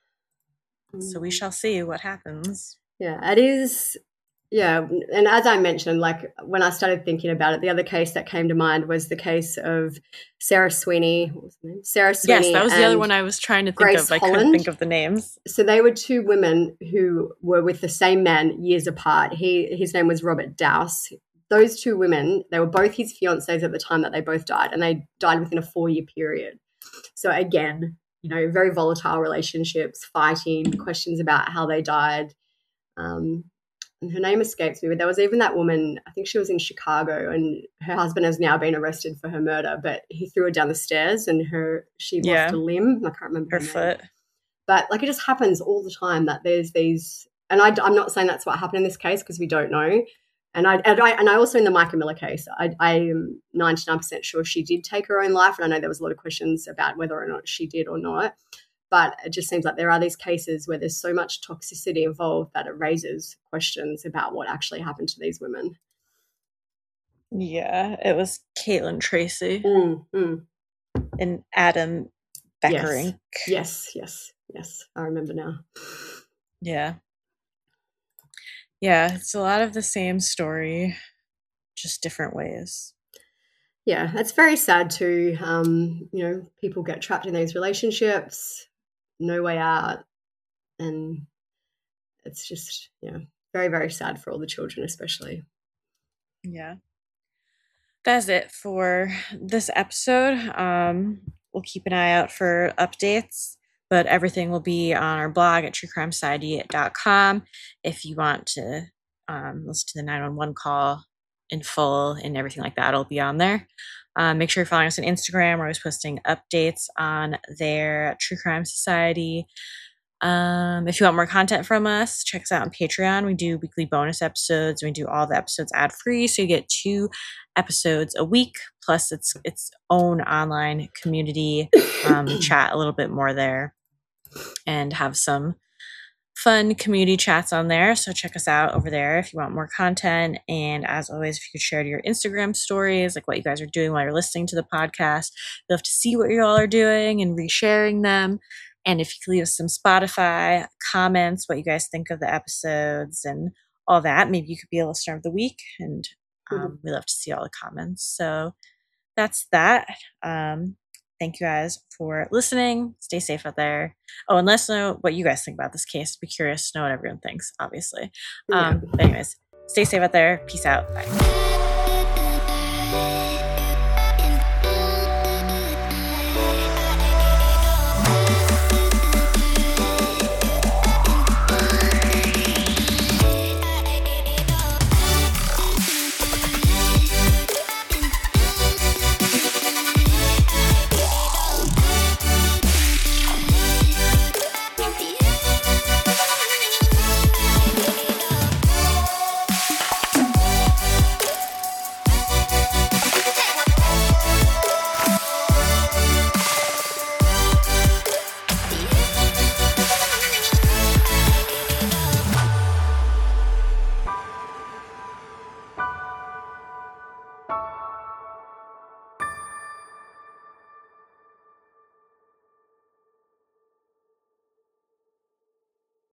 So we shall see what happens. Yeah, it is. Yeah, and as I mentioned, like when I started thinking about it, the other case that came to mind was the case of Sarah Sweeney. What was her name? Sarah Sweeney. Yes, that was the other and one I was trying to think Grace of. I couldn't Holland. think of the names. So they were two women who were with the same man years apart. He his name was Robert Dowse. Those two women, they were both his fiancées at the time that they both died, and they died within a four-year period. So again, you know, very volatile relationships, fighting, questions about how they died. Um, and her name escapes me, but there was even that woman, I think she was in Chicago, and her husband has now been arrested for her murder, but he threw her down the stairs and her she Yeah. lost a limb. I can't remember Her her name. foot. But like it just happens all the time that there's these, and I, I'm not saying that's what happened in this case because we don't know. And I, and I, and I also in the Micah Miller case, I, I am ninety-nine percent sure she did take her own life. And I know there was a lot of questions about whether or not she did or not. But it just seems like there are these cases where there's so much toxicity involved that it raises questions about what actually happened to these women. Yeah, it was Caitlin Tracy Mm, mm. and Adam Beckering. Yes, yes, yes. I remember now. Yeah. Yeah, it's a lot of the same story, just different ways. Yeah, it's very sad too. Um, you know, people get trapped in these relationships, no way out, and it's just, yeah, very, very sad for all the children, especially. Yeah. That's it for this episode. Um, we'll keep an eye out for updates, but everything will be on our blog at true crime society dot com. If you want to um, listen to the nine one one call in full and everything like that, it'll be on there. Um, make sure you're following us on Instagram. We're always posting updates on there at True Crime Society. Um, if you want more content from us, check us out on Patreon. We do weekly bonus episodes. We do all the episodes ad free, so you get two episodes a week. Plus, it's its own online community. Um, we chat a little bit more there and have some fun community chats on there. So check us out over there if you want more content. And as always, if you could share to your Instagram stories, like what you guys are doing while you're listening to the podcast, you'll have to see what you all are doing and resharing them. And if you could leave us some Spotify comments, what you guys think of the episodes and all that, maybe you could be a listener of the week. And um, mm-hmm. we love to see all the comments. So that's that. Um, thank you guys for listening. Stay safe out there. Oh, and let us know what you guys think about this case. Be curious to know what everyone thinks, obviously. Um, Yeah. But anyways, stay safe out there. Peace out. Bye.